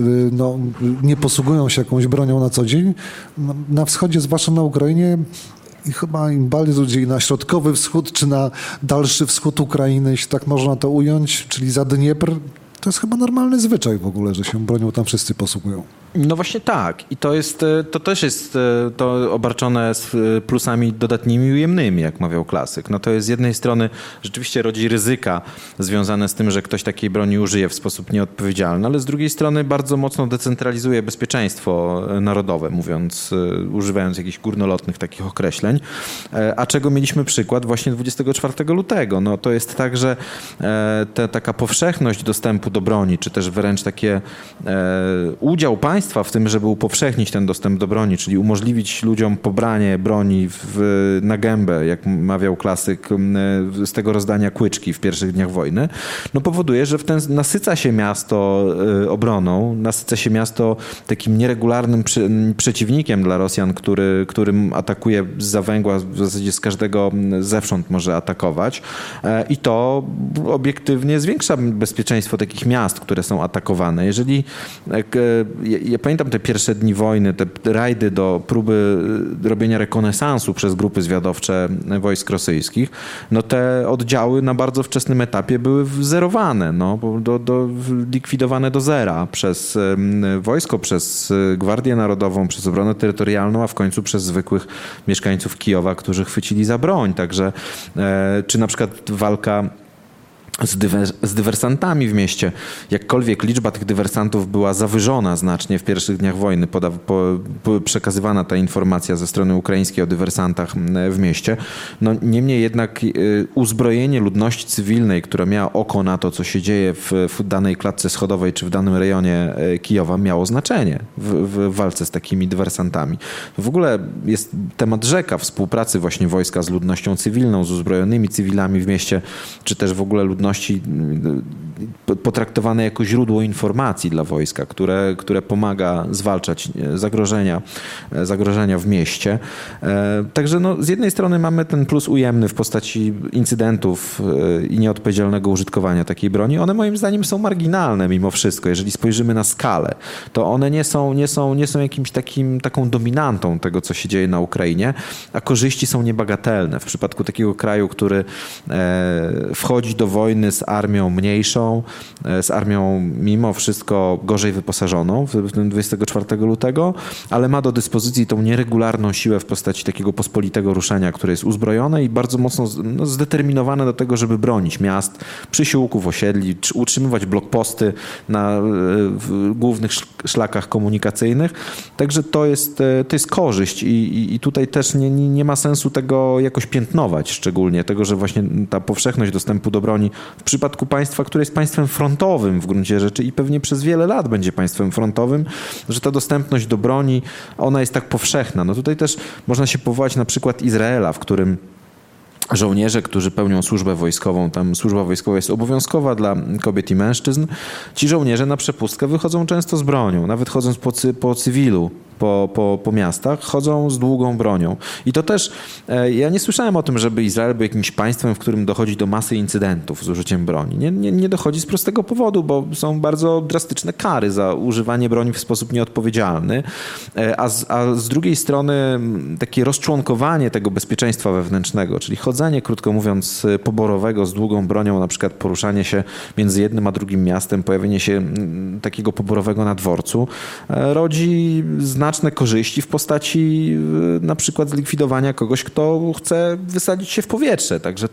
nie posługują się jakąś bronią na co dzień. Na wschodzie, zwłaszcza na Ukrainie, i chyba im bardziej na środkowy wschód, czy na dalszy wschód Ukrainy, jeśli tak można to ująć, czyli za Dniepr, to jest chyba normalny zwyczaj w ogóle, że się bronią tam wszyscy posługują. No właśnie tak. I to też jest to obarczone z plusami dodatnimi i ujemnymi, jak mawiał klasyk. No to jest z jednej strony rzeczywiście rodzi ryzyka związane z tym, że ktoś takiej broni użyje w sposób nieodpowiedzialny, ale z drugiej strony bardzo mocno decentralizuje bezpieczeństwo narodowe, używając jakichś górnolotnych takich określeń. A czego mieliśmy przykład właśnie 24 lutego. No to jest tak, że taka powszechność dostępu do broni, czy też wręcz takie udział państwa w tym, żeby upowszechnić ten dostęp do broni, czyli umożliwić ludziom pobranie broni na gębę, jak mawiał klasyk, z tego rozdania Kłyczki w pierwszych dniach wojny, powoduje, że nasyca się miasto obroną, nasyca się miasto takim nieregularnym przeciwnikiem dla Rosjan, którym atakuje zza węgła, w zasadzie z każdego zewsząd może atakować i to obiektywnie zwiększa bezpieczeństwo takich miast, które są atakowane. ja pamiętam te pierwsze dni wojny, te rajdy do próby robienia rekonesansu przez grupy zwiadowcze wojsk rosyjskich, no te oddziały na bardzo wczesnym etapie były zerowane, no, likwidowane do zera przez wojsko, przez Gwardię Narodową, przez obronę terytorialną, a w końcu przez zwykłych mieszkańców Kijowa, którzy chwycili za broń. Także czy na przykład walka z dywersantami w mieście. Jakkolwiek liczba tych dywersantów była zawyżona znacznie w pierwszych dniach wojny, przekazywana ta informacja ze strony ukraińskiej o dywersantach w mieście. No, niemniej jednak uzbrojenie ludności cywilnej, która miała oko na to, co się dzieje w danej klatce schodowej czy w danym rejonie Kijowa, miało znaczenie w walce z takimi dywersantami. W ogóle jest temat rzeka współpracy właśnie wojska z ludnością cywilną, z uzbrojonymi cywilami w mieście, czy też w ogóle ludności potraktowane jako źródło informacji dla wojska, które pomaga zwalczać zagrożenia w mieście. Także no, z jednej strony mamy ten plus ujemny w postaci incydentów i nieodpowiedzialnego użytkowania takiej broni. One moim zdaniem są marginalne mimo wszystko. Jeżeli spojrzymy na skalę, to one nie są jakimś taką dominantą tego, co się dzieje na Ukrainie, a korzyści są niebagatelne. W przypadku takiego kraju, który wchodzi do wojny z armią mniejszą, z armią mimo wszystko gorzej wyposażoną w tym 24 lutego, ale ma do dyspozycji tą nieregularną siłę w postaci takiego pospolitego ruszenia, które jest uzbrojone i bardzo mocno zdeterminowane do tego, żeby bronić miast, przysiłków, osiedli, utrzymywać blokposty na głównych szlakach komunikacyjnych. Także to jest korzyść i tutaj też nie ma sensu tego jakoś piętnować, szczególnie tego, że właśnie ta powszechność dostępu do broni w przypadku państwa, które jest państwem frontowym w gruncie rzeczy i pewnie przez wiele lat będzie państwem frontowym, że ta dostępność do broni, ona jest tak powszechna. No tutaj też można się powołać na przykład Izraela, w którym żołnierze, którzy pełnią służbę wojskową, tam służba wojskowa jest obowiązkowa dla kobiet i mężczyzn, ci żołnierze na przepustkę wychodzą często z bronią, nawet chodząc po cywilu, po miastach, chodzą z długą bronią. I to też, ja nie słyszałem o tym, żeby Izrael był jakimś państwem, w którym dochodzi do masy incydentów z użyciem broni. Nie dochodzi z prostego powodu, bo są bardzo drastyczne kary za używanie broni w sposób nieodpowiedzialny, a z drugiej strony takie rozczłonkowanie tego bezpieczeństwa wewnętrznego, czyli chodzenie, krótko mówiąc, poborowego z długą bronią, na przykład poruszanie się między jednym a drugim miastem, pojawienie się takiego poborowego na dworcu, rodzi znaczne korzyści w postaci na przykład zlikwidowania kogoś, kto chce wysadzić się w powietrze. Także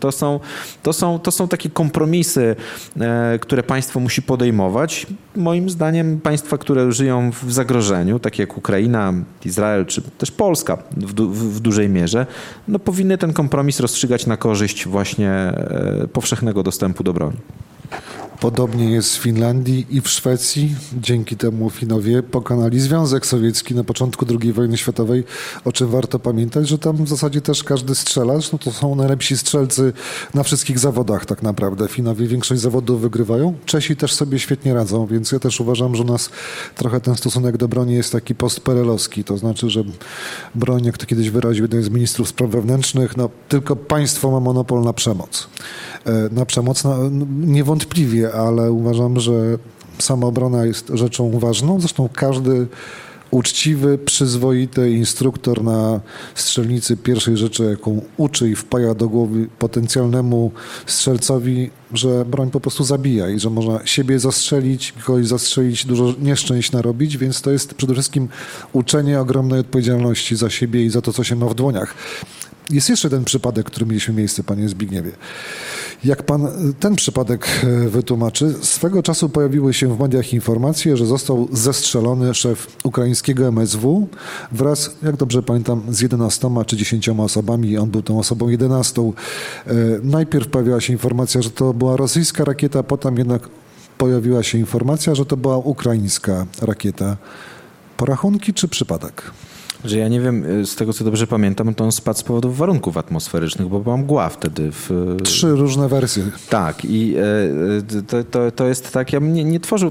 to są takie kompromisy, które państwo musi podejmować. Moim zdaniem państwa, które żyją w zagrożeniu, takie jak Ukraina, Izrael czy też Polska w dużej mierze, no powinny ten kompromis rozstrzygać na korzyść właśnie powszechnego dostępu do broni. Podobnie jest w Finlandii i w Szwecji. Dzięki temu Finowie pokonali Związek Sowiecki na początku II wojny światowej, o czym warto pamiętać, że tam w zasadzie też każdy strzelacz, no to są najlepsi strzelcy na wszystkich zawodach tak naprawdę. Finowie większość zawodów wygrywają. Czesi też sobie świetnie radzą, więc ja też uważam, że u nas trochę ten stosunek do broni jest taki postperelowski. To znaczy, że broń, jak to kiedyś wyraził jeden z ministrów spraw wewnętrznych, no tylko państwo ma monopol na przemoc. Na przemoc niewątpliwie, ale uważam, że samoobrona jest rzeczą ważną. Zresztą każdy uczciwy, przyzwoity instruktor na strzelnicy pierwszej rzeczy, jaką uczy i wpaja do głowy potencjalnemu strzelcowi, że broń po prostu zabija i że można siebie zastrzelić, kogoś zastrzelić, dużo nieszczęść narobić, więc to jest przede wszystkim uczenie ogromnej odpowiedzialności za siebie i za to, co się ma w dłoniach. Jest jeszcze ten przypadek, który mieliśmy miejsce, panie Zbigniewie. Jak pan ten przypadek wytłumaczy, swego czasu pojawiły się w mediach informacje, że został zestrzelony szef ukraińskiego MSW wraz, jak dobrze pamiętam, z 11 czy 10 osobami i on był tą osobą 11. Najpierw pojawiła się informacja, że to była rosyjska rakieta, potem jednak pojawiła się informacja, że to była ukraińska rakieta. Porachunki czy przypadek? Że ja nie wiem, z tego co dobrze pamiętam, to on spadł z powodów warunków atmosferycznych, bo była mgła wtedy. 3 różne wersje. Tak i to jest tak, ja bym nie tworzył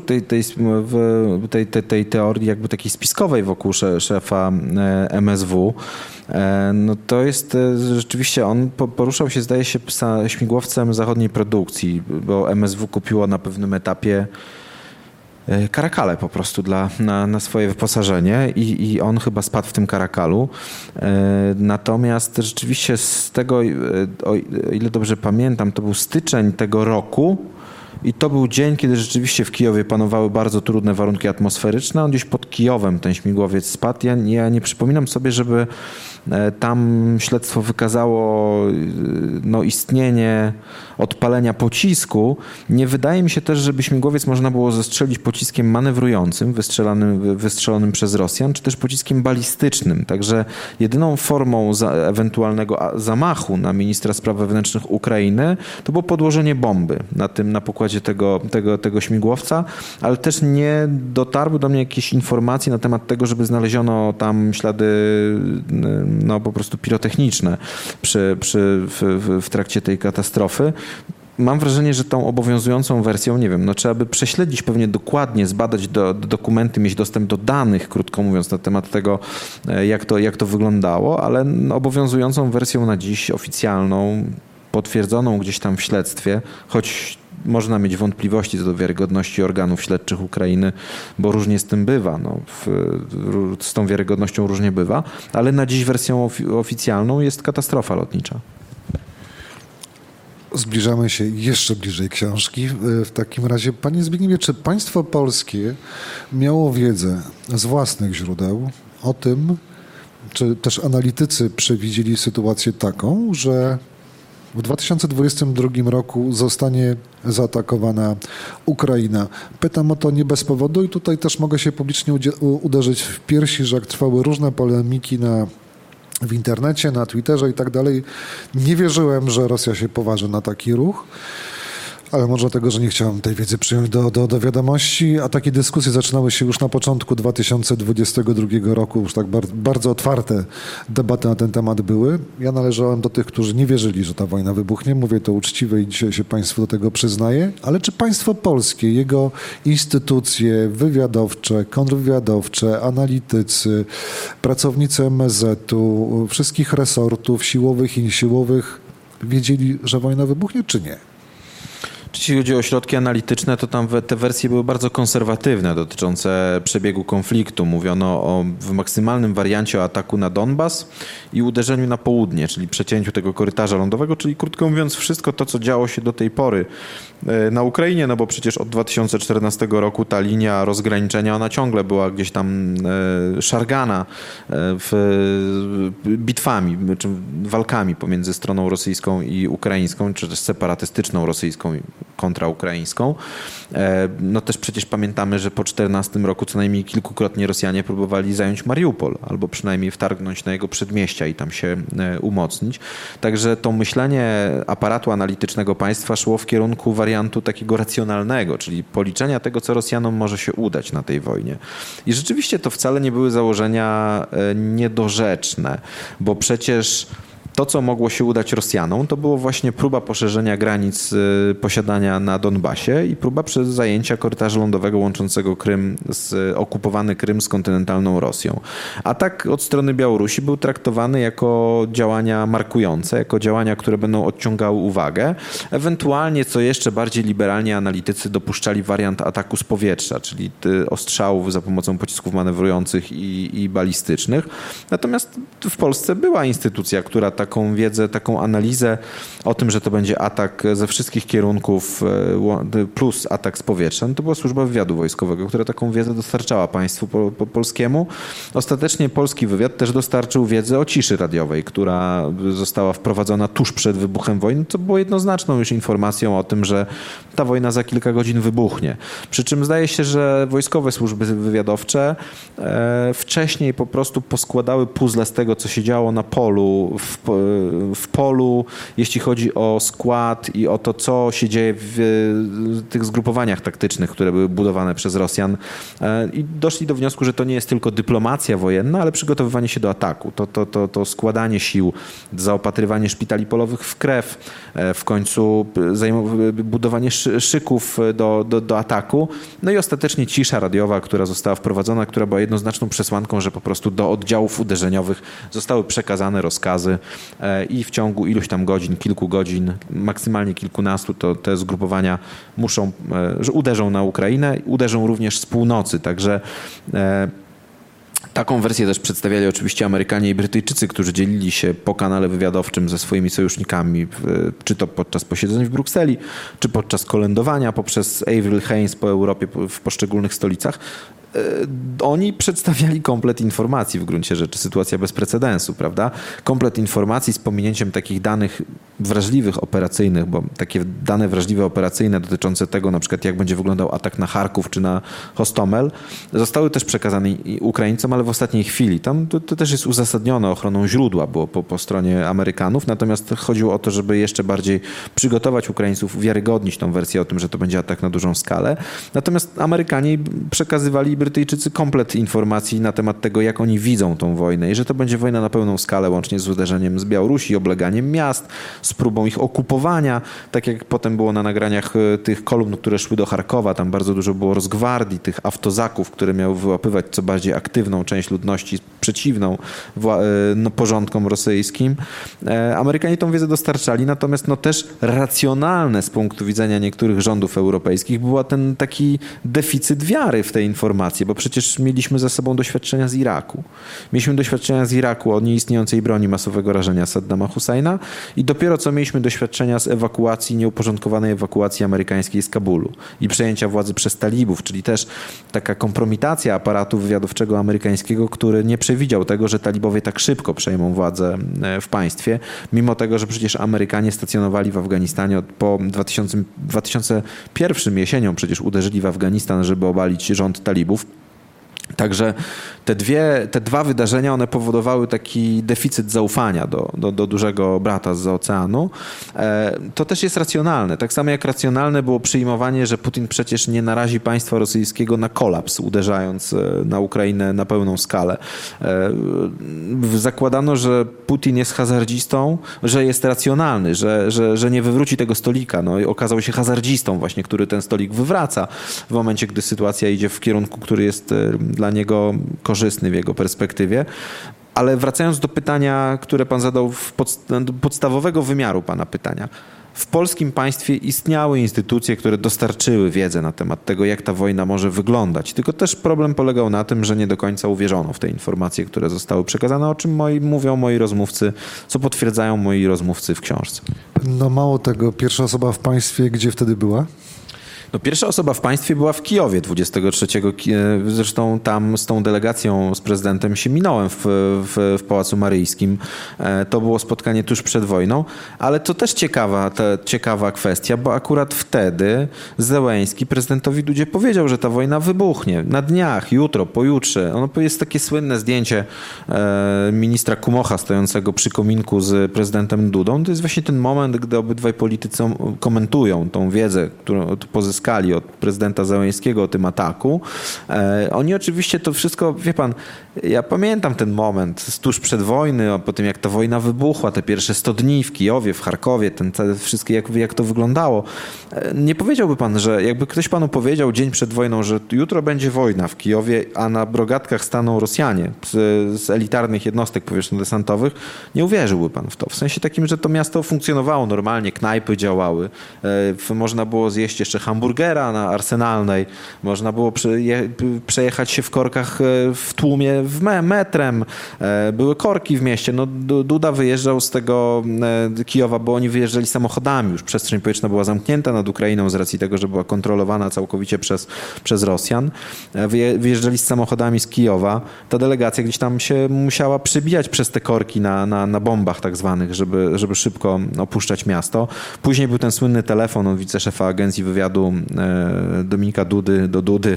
tej teorii jakby takiej spiskowej wokół szefa MSW. No to jest rzeczywiście, on poruszał się, zdaje się, śmigłowcem zachodniej produkcji, bo MSW kupiło na pewnym etapie karakale po prostu na swoje wyposażenie i on chyba spadł w tym karakalu. Natomiast rzeczywiście z tego, o ile dobrze pamiętam, to był styczeń tego roku i to był dzień, kiedy rzeczywiście w Kijowie panowały bardzo trudne warunki atmosferyczne. On gdzieś pod Kijowem ten śmigłowiec spadł. Ja nie przypominam sobie, żeby tam śledztwo wykazało istnienie odpalenia pocisku. Nie wydaje mi się też, żeby śmigłowiec można było zestrzelić pociskiem manewrującym, wystrzelonym przez Rosjan, czy też pociskiem balistycznym. Także jedyną formą ewentualnego zamachu na ministra spraw wewnętrznych Ukrainy to było podłożenie bomby na pokładzie tego śmigłowca, ale też nie dotarły do mnie jakieś informacje na temat tego, żeby znaleziono tam ślady po prostu pirotechniczne w trakcie tej katastrofy. Mam wrażenie, że tą obowiązującą wersją, nie wiem, trzeba by prześledzić pewnie dokładnie, zbadać dokumenty, mieć dostęp do danych, krótko mówiąc, na temat tego, jak to wyglądało, ale obowiązującą wersją na dziś, oficjalną, potwierdzoną gdzieś tam w śledztwie, choć można mieć wątpliwości co do wiarygodności organów śledczych Ukrainy, bo różnie z tym bywa. Z tą wiarygodnością różnie bywa, ale na dziś wersją oficjalną jest katastrofa lotnicza. Zbliżamy się jeszcze bliżej książki. W takim razie, panie Zbigniewie, czy państwo polskie miało wiedzę z własnych źródeł o tym, czy też analitycy przewidzieli sytuację taką, że w 2022 roku zostanie zaatakowana Ukraina? Pytam o to nie bez powodu i tutaj też mogę się publicznie uderzyć w piersi, że jak trwały różne polemiki w internecie, na Twitterze i tak dalej, nie wierzyłem, że Rosja się poważy na taki ruch. Ale może dlatego, że nie chciałem tej wiedzy przyjąć do wiadomości, a takie dyskusje zaczynały się już na początku 2022 roku, już tak bardzo otwarte debaty na ten temat były. Ja należałem do tych, którzy nie wierzyli, że ta wojna wybuchnie. Mówię to uczciwie i dzisiaj się państwu do tego przyznaję. Ale czy państwo polskie, jego instytucje wywiadowcze, kontrwywiadowcze, analitycy, pracownicy MSZ-u, wszystkich resortów siłowych i niesiłowych wiedzieli, że wojna wybuchnie, czy nie? Jeśli chodzi o środki analityczne, to tam te wersje były bardzo konserwatywne dotyczące przebiegu konfliktu. Mówiono w maksymalnym wariancie o ataku na Donbas i uderzeniu na południe, czyli przecięciu tego korytarza lądowego, czyli krótko mówiąc wszystko to, co działo się do tej pory na Ukrainie, bo przecież od 2014 roku ta linia rozgraniczenia, ona ciągle była gdzieś tam szargana bitwami, czy walkami pomiędzy stroną rosyjską i ukraińską, czy też separatystyczną rosyjską kontraukraińską. Też przecież pamiętamy, że po 2014 roku co najmniej kilkukrotnie Rosjanie próbowali zająć Mariupol, albo przynajmniej wtargnąć na jego przedmieścia i tam się umocnić. Także to myślenie aparatu analitycznego państwa szło w kierunku wariantu takiego racjonalnego, czyli policzenia tego, co Rosjanom może się udać na tej wojnie. I rzeczywiście to wcale nie były założenia niedorzeczne, bo przecież to, co mogło się udać Rosjanom, to było właśnie próba poszerzenia granic posiadania na Donbasie i próba zajęcia korytarza lądowego łączącego okupowany Krym z kontynentalną Rosją. Atak od strony Białorusi był traktowany jako działania markujące, jako działania, które będą odciągały uwagę. Ewentualnie, co jeszcze bardziej liberalnie analitycy dopuszczali wariant ataku z powietrza, czyli ostrzałów za pomocą pocisków manewrujących i balistycznych. Natomiast w Polsce była instytucja, która taką wiedzę, taką analizę o tym, że to będzie atak ze wszystkich kierunków plus atak z powietrza. To była Służba Wywiadu Wojskowego, która taką wiedzę dostarczała państwu polskiemu. Ostatecznie polski wywiad też dostarczył wiedzę o ciszy radiowej, która została wprowadzona tuż przed wybuchem wojny, co było jednoznaczną już informacją o tym, że ta wojna za kilka godzin wybuchnie. Przy czym zdaje się, że wojskowe służby wywiadowcze wcześniej po prostu poskładały puzzle z tego, co się działo na polu, w polu, jeśli chodzi o skład i o to, co się dzieje w tych zgrupowaniach taktycznych, które były budowane przez Rosjan i doszli do wniosku, że to nie jest tylko dyplomacja wojenna, ale przygotowywanie się do ataku. To składanie sił, zaopatrywanie szpitali polowych w krew, w końcu budowanie szyków do ataku, no i ostatecznie cisza radiowa, która została wprowadzona, która była jednoznaczną przesłanką, że po prostu do oddziałów uderzeniowych zostały przekazane rozkazy i w ciągu iluś tam godzin, kilku godzin, maksymalnie kilkunastu, to te zgrupowania że uderzą na Ukrainę, uderzą również z północy, także taką wersję też przedstawiali oczywiście Amerykanie i Brytyjczycy, którzy dzielili się po kanale wywiadowczym ze swoimi sojusznikami, czy to podczas posiedzeń w Brukseli, czy podczas kolędowania poprzez Avril Haines po Europie w poszczególnych stolicach. Oni przedstawiali komplet informacji w gruncie rzeczy, sytuacja bez precedensu, prawda? Komplet informacji z pominięciem takich danych wrażliwych, operacyjnych, bo takie dane wrażliwe, operacyjne dotyczące tego, na przykład jak będzie wyglądał atak na Charków czy na Hostomel, zostały też przekazane Ukraińcom, ale w ostatniej chwili. Tam to też jest uzasadnione ochroną źródła, było po stronie Amerykanów, natomiast chodziło o to, żeby jeszcze bardziej przygotować Ukraińców, uwiarygodnić tą wersję o tym, że to będzie atak na dużą skalę. Natomiast Amerykanie przekazywali Brytyjczycy komplet informacji na temat tego, jak oni widzą tą wojnę i że to będzie wojna na pełną skalę, łącznie z uderzeniem z Białorusi, obleganiem miast, z próbą ich okupowania, tak jak potem było na nagraniach tych kolumn, które szły do Charkowa, tam bardzo dużo było rozgwardii, tych autozaków, które miały wyłapywać co bardziej aktywną część ludności przeciwną porządkom rosyjskim. Amerykanie tą wiedzę dostarczali, natomiast też racjonalne z punktu widzenia niektórych rządów europejskich była ten taki deficyt wiary w te informacje, bo przecież mieliśmy za sobą doświadczenia z Iraku. Mieliśmy doświadczenia z Iraku o nieistniejącej broni masowego rażenia Saddama Husseina i dopiero co mieliśmy doświadczenia z ewakuacji, nieuporządkowanej ewakuacji amerykańskiej z Kabulu i przejęcia władzy przez talibów, czyli też taka kompromitacja aparatu wywiadowczego amerykańskiego, który nie przewidział tego, że talibowie tak szybko przejmą władzę w państwie, mimo tego, że przecież Amerykanie stacjonowali w Afganistanie po 2001 jesienią przecież uderzyli w Afganistan, żeby obalić rząd talibów. Także te dwa wydarzenia, one powodowały taki deficyt zaufania do dużego brata zza oceanu. To też jest racjonalne. Tak samo jak racjonalne było przyjmowanie, że Putin przecież nie narazi państwa rosyjskiego na kolaps, uderzając na Ukrainę na pełną skalę. Zakładano, że Putin jest hazardzistą, że jest racjonalny, że nie wywróci tego stolika. No i okazał się hazardzistą właśnie, który ten stolik wywraca w momencie, gdy sytuacja idzie w kierunku, który jest dla niego korzystny w jego perspektywie. Ale wracając do pytania, które pan zadał, podstawowego wymiaru pana pytania. W polskim państwie istniały instytucje, które dostarczyły wiedzę na temat tego, jak ta wojna może wyglądać. Tylko też problem polegał na tym, że nie do końca uwierzono w te informacje, które zostały przekazane, o czym mówią moi rozmówcy, co potwierdzają moi rozmówcy w książce. No mało tego, pierwsza osoba w państwie, gdzie wtedy była? No, pierwsza osoba w państwie była w Kijowie 23. Zresztą tam z tą delegacją, z prezydentem się minąłem w Pałacu Maryjskim. To było spotkanie tuż przed wojną, ale to też ciekawa kwestia, bo akurat wtedy Zełenski prezydentowi Dudzie powiedział, że ta wojna wybuchnie na dniach, jutro, pojutrze. Jest takie słynne zdjęcie ministra Kumocha stojącego przy kominku z prezydentem Dudą. To jest właśnie ten moment, gdy obydwaj politycy komentują tą wiedzę, którą pozyskali od prezydenta Zełenskiego o tym ataku. Oni oczywiście to wszystko, wie pan, ja pamiętam ten moment tuż przed wojną, po tym jak ta wojna wybuchła, te pierwsze 100 dni w Kijowie, w Charkowie, wszystkie jak to wyglądało. Nie powiedziałby pan, że jakby ktoś panu powiedział dzień przed wojną, że jutro będzie wojna w Kijowie, a na rogatkach staną Rosjanie z elitarnych jednostek powietrzno-desantowych, nie uwierzyłby pan w to. W sensie takim, że to miasto funkcjonowało normalnie, knajpy działały, można było zjeść jeszcze hamburgera na Arsenalnej, można było przejechać się w korkach w tłumie metrem, były korki w mieście. No, Duda wyjeżdżał z tego Kijowa, bo oni wyjeżdżali samochodami, już przestrzeń powietrzna była zamknięta nad Ukrainą z racji tego, że była kontrolowana całkowicie przez Rosjan. Wyjeżdżali z samochodami z Kijowa. Ta delegacja gdzieś tam się musiała przebijać przez te korki na bombach tak zwanych, żeby szybko opuszczać miasto. Później był ten słynny telefon od wiceszefa agencji wywiadu Dominika Dudy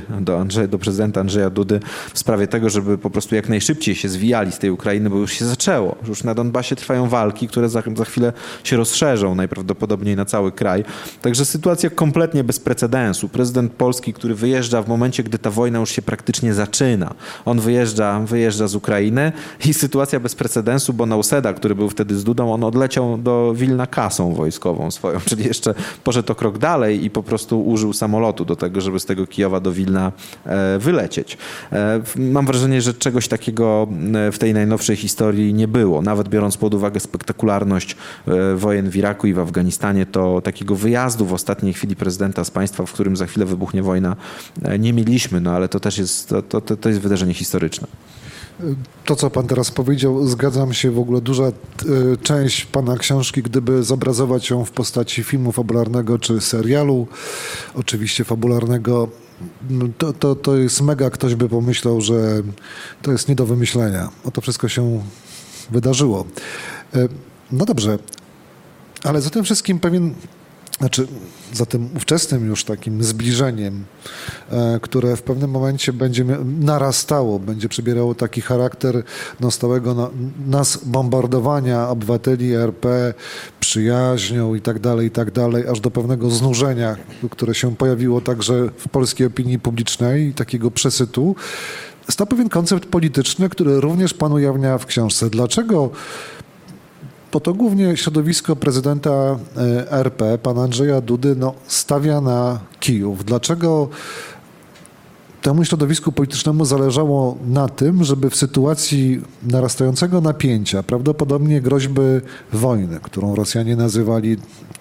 do prezydenta Andrzeja Dudy w sprawie tego, żeby po prostu jak najszybciej się zwijali z tej Ukrainy, bo już się zaczęło. Już na Donbasie trwają walki, które za chwilę się rozszerzą najprawdopodobniej na cały kraj. Także sytuacja kompletnie bez precedensu. Prezydent Polski, który wyjeżdża w momencie, gdy ta wojna już się praktycznie zaczyna. On wyjeżdża z Ukrainy i sytuacja bez precedensu, bo Nauseda, który był wtedy z Dudą, on odleciał do Wilna kasą wojskową swoją, czyli jeszcze poszedł o krok dalej i po prostu użył samolotu do tego, żeby z tego Kijowa do Wilna wylecieć. Mam wrażenie, że czegoś takiego w tej najnowszej historii nie było. Nawet biorąc pod uwagę spektakularność wojen w Iraku i w Afganistanie, to takiego wyjazdu w ostatniej chwili prezydenta z państwa, w którym za chwilę wybuchnie wojna, nie mieliśmy, no ale to też jest, to jest wydarzenie historyczne. To, co pan teraz powiedział, zgadzam się. W ogóle duża część pana książki, gdyby zobrazować ją w postaci filmu fabularnego czy serialu, oczywiście fabularnego, to jest mega. Ktoś by pomyślał, że to jest nie do wymyślenia. To wszystko się wydarzyło. No dobrze, ale za tym wszystkim za tym ówczesnym już takim zbliżeniem, które w pewnym momencie będzie narastało, będzie przybierało taki charakter stałego bombardowania obywateli RP przyjaźnią i tak dalej, aż do pewnego znużenia, które się pojawiło także w polskiej opinii publicznej i takiego przesytu, stał pewien koncept polityczny, który również pan ujawnia w książce. Dlaczego? Bo to głównie środowisko prezydenta RP, pana Andrzeja Dudy, stawia na Kijów. Dlaczego temu środowisku politycznemu zależało na tym, żeby w sytuacji narastającego napięcia, prawdopodobnie groźby wojny, którą Rosjanie nazywali,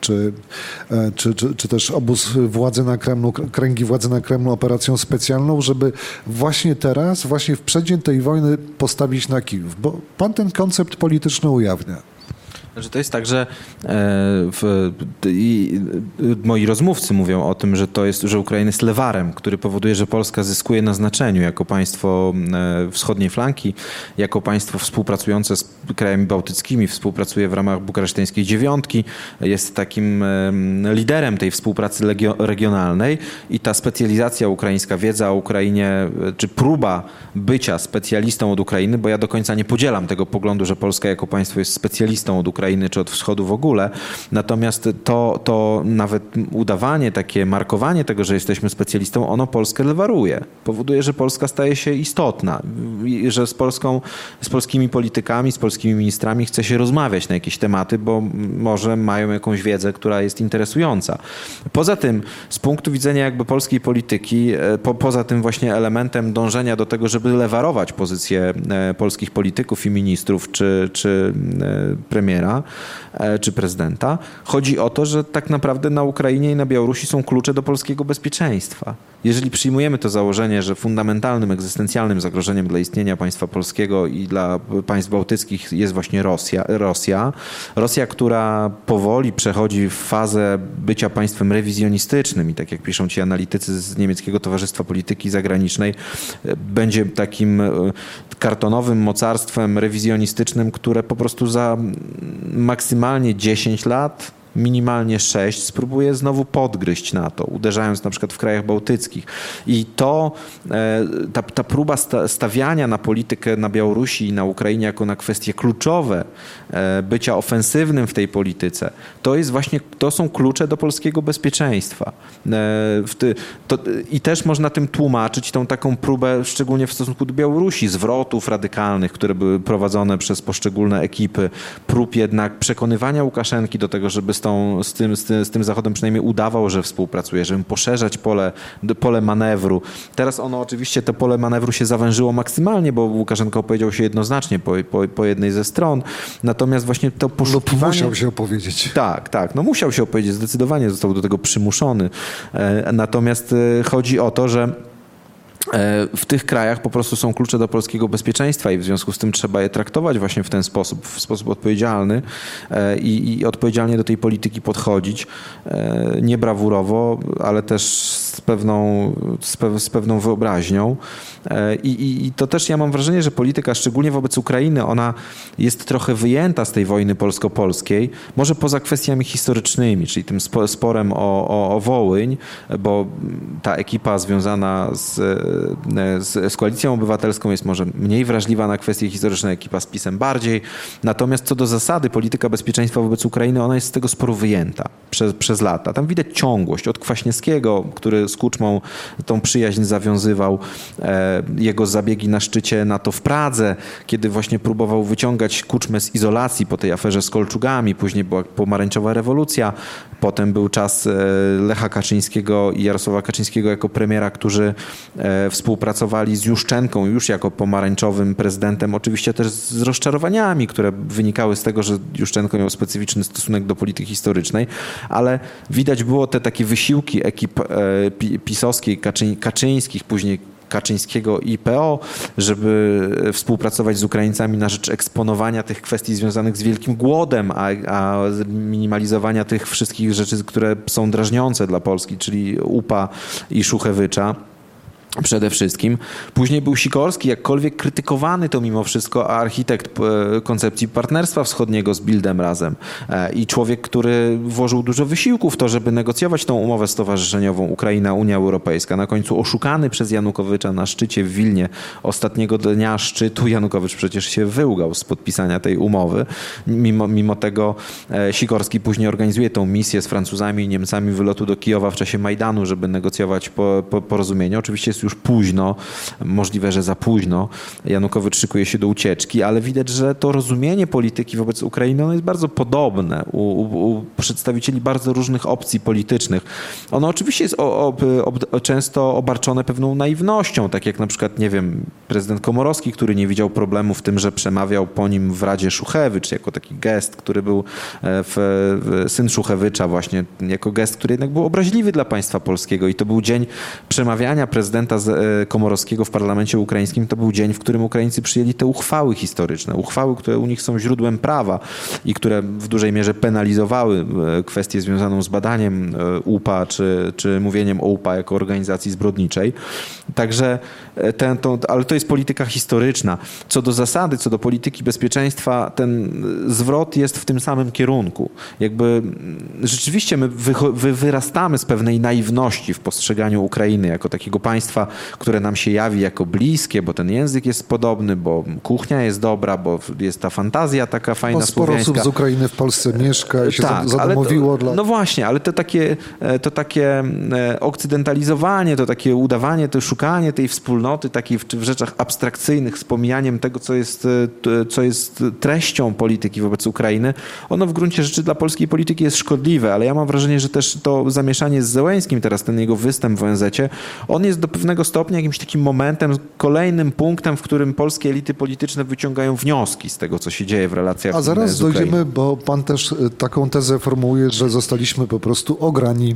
czy też obóz władzy na Kremlu, kręgi władzy na Kremlu operacją specjalną, żeby właśnie teraz, właśnie w przeddzień tej wojny postawić na Kijów? Bo pan ten koncept polityczny ujawnia. Że to jest tak, że moi rozmówcy mówią o tym, że Ukraina jest lewarem, który powoduje, że Polska zyskuje na znaczeniu jako państwo wschodniej flanki, jako państwo współpracujące z krajami bałtyckimi, współpracuje w ramach bukareszteńskiej dziewiątki, jest takim liderem tej współpracy regionalnej i ta specjalizacja ukraińska, wiedza o Ukrainie, czy próba bycia specjalistą od Ukrainy, bo ja do końca nie podzielam tego poglądu, że Polska jako państwo jest specjalistą od Ukrainy, czy od wschodu w ogóle. Natomiast to nawet udawanie, takie markowanie tego, że jesteśmy specjalistą, ono Polskę lewaruje. Powoduje, że Polska staje się istotna, że z polskimi politykami, z polskimi ministrami chce się rozmawiać na jakieś tematy, bo może mają jakąś wiedzę, która jest interesująca. Poza tym, z punktu widzenia jakby polskiej polityki, poza tym właśnie elementem dążenia do tego, żeby lewarować pozycję polskich polityków i ministrów, czy premiera, czy prezydenta, chodzi o to, że tak naprawdę na Ukrainie i na Białorusi są klucze do polskiego bezpieczeństwa. Jeżeli przyjmujemy to założenie, że fundamentalnym, egzystencjalnym zagrożeniem dla istnienia państwa polskiego i dla państw bałtyckich jest właśnie Rosja, która powoli przechodzi w fazę bycia państwem rewizjonistycznym i tak jak piszą ci analitycy z Niemieckiego Towarzystwa Polityki Zagranicznej, będzie takim kartonowym mocarstwem rewizjonistycznym, które po prostu za maksymalnie 10 lat, minimalnie 6, spróbuje znowu podgryźć NATO, uderzając na przykład w krajach bałtyckich. I ta próba stawiania na politykę na Białorusi i na Ukrainie jako na kwestie kluczowe, bycia ofensywnym w tej polityce, to są klucze do polskiego bezpieczeństwa. I też można tym tłumaczyć tą taką próbę, szczególnie w stosunku do Białorusi, zwrotów radykalnych, które były prowadzone przez poszczególne ekipy, prób jednak przekonywania Łukaszenki do tego, żeby z tym Zachodem przynajmniej udawał, że współpracuje, żeby poszerzać pole manewru. Teraz oczywiście to pole manewru się zawężyło maksymalnie, bo Łukaszenka opowiedział się jednoznacznie po jednej ze stron. Natomiast właśnie to poszukiwanie... Musiał się opowiedzieć. Tak. No musiał się opowiedzieć, zdecydowanie został do tego przymuszony. Natomiast chodzi o to, że w tych krajach po prostu są klucze do polskiego bezpieczeństwa i w związku z tym trzeba je traktować właśnie w ten sposób, w sposób odpowiedzialny i odpowiedzialnie do tej polityki podchodzić, nie brawurowo, ale też z pewną wyobraźnią. I to też ja mam wrażenie, że polityka, szczególnie wobec Ukrainy, ona jest trochę wyjęta z tej wojny polsko-polskiej, może poza kwestiami historycznymi, czyli tym sporem o Wołyń, bo ta ekipa związana z Koalicją Obywatelską jest może mniej wrażliwa na kwestie historyczne, ekipa z PiS-em bardziej. Natomiast co do zasady, polityka bezpieczeństwa wobec Ukrainy, ona jest z tego sporu wyjęta przez lata. Tam widać ciągłość od Kwaśniewskiego, który z Kuczmą tą przyjaźń zawiązywał, jego zabiegi na szczycie NATO w Pradze, kiedy właśnie próbował wyciągać Kuczmę z izolacji po tej aferze z Kolczugami, później była pomarańczowa rewolucja, potem był czas Lecha Kaczyńskiego i Jarosława Kaczyńskiego jako premiera, którzy współpracowali z Juszczenką już jako pomarańczowym prezydentem, oczywiście też z rozczarowaniami, które wynikały z tego, że Juszczenko miał specyficzny stosunek do polityki historycznej, ale widać było te takie wysiłki ekip pisowskiej, kaczyńskich, później Kaczyńskiego i PO, żeby współpracować z Ukraińcami na rzecz eksponowania tych kwestii związanych z wielkim głodem, a minimalizowania tych wszystkich rzeczy, które są drażniące dla Polski, czyli UPA i Szuchewycza. Przede wszystkim. Później był Sikorski, jakkolwiek krytykowany to mimo wszystko architekt koncepcji partnerstwa wschodniego z Bildem razem i człowiek, który włożył dużo wysiłku w to, żeby negocjować tą umowę stowarzyszeniową Ukraina-Unia Europejska. Na końcu oszukany przez Janukowycza na szczycie w Wilnie ostatniego dnia szczytu. Janukowycz przecież się wyłgał z podpisania tej umowy. Mimo tego Sikorski później organizuje tą misję z Francuzami i Niemcami wylotu do Kijowa w czasie Majdanu, żeby negocjować porozumienie. Oczywiście jest już późno, możliwe, że za późno. Janukowicz szykuje się do ucieczki, ale widać, że to rozumienie polityki wobec Ukrainy ono jest bardzo podobne u przedstawicieli bardzo różnych opcji politycznych. Ono oczywiście jest często obarczone pewną naiwnością, tak jak na przykład, nie wiem, prezydent Komorowski, który nie widział problemu w tym, że przemawiał po nim w Radzie Szuchewicz jako taki gest, który był syn Szuchewicza właśnie, jako gest, który jednak był obraźliwy dla państwa polskiego i to był dzień przemawiania prezydenta Komorowskiego w parlamencie ukraińskim, to był dzień, w którym Ukraińcy przyjęli te uchwały historyczne, uchwały, które u nich są źródłem prawa i które w dużej mierze penalizowały kwestię związaną z badaniem UPA, czy mówieniem o UPA jako organizacji zbrodniczej. Także, ale to jest polityka historyczna. Co do zasady, co do polityki bezpieczeństwa, ten zwrot jest w tym samym kierunku. Jakby rzeczywiście my wyrastamy z pewnej naiwności w postrzeganiu Ukrainy jako takiego państwa, które nam się jawi jako bliskie, bo ten język jest podobny, bo kuchnia jest dobra, bo jest ta fantazja taka fajna, sporo słowiańska. osób z Ukrainy w Polsce mieszka i się zadomowiło. No właśnie, ale to takie okcydentalizowanie, to takie udawanie, to szukanie tej wspólnoty takiej w rzeczach abstrakcyjnych, z pomijaniem tego, co jest treścią polityki wobec Ukrainy, ono w gruncie rzeczy dla polskiej polityki jest szkodliwe, ale ja mam wrażenie, że też to zamieszanie z Zełenskim, teraz ten jego występ w ONZ-cie, on jest do pewnego stopnia jakimś takim momentem, kolejnym punktem, w którym polskie elity polityczne wyciągają wnioski z tego, co się dzieje w relacjach z Ukrainą. A zaraz dojdziemy, bo pan też taką tezę formułuje, że zostaliśmy po prostu ograni.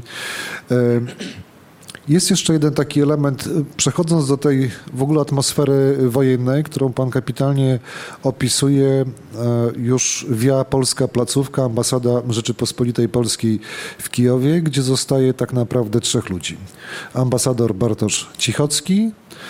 Jest jeszcze jeden taki element, przechodząc do tej w ogóle atmosfery wojennej, którą pan kapitalnie opisuje, już Via Polska Placówka, ambasada Rzeczypospolitej Polskiej w Kijowie, gdzie zostaje tak naprawdę 3 ludzi. Ambasador Bartosz Cichocki,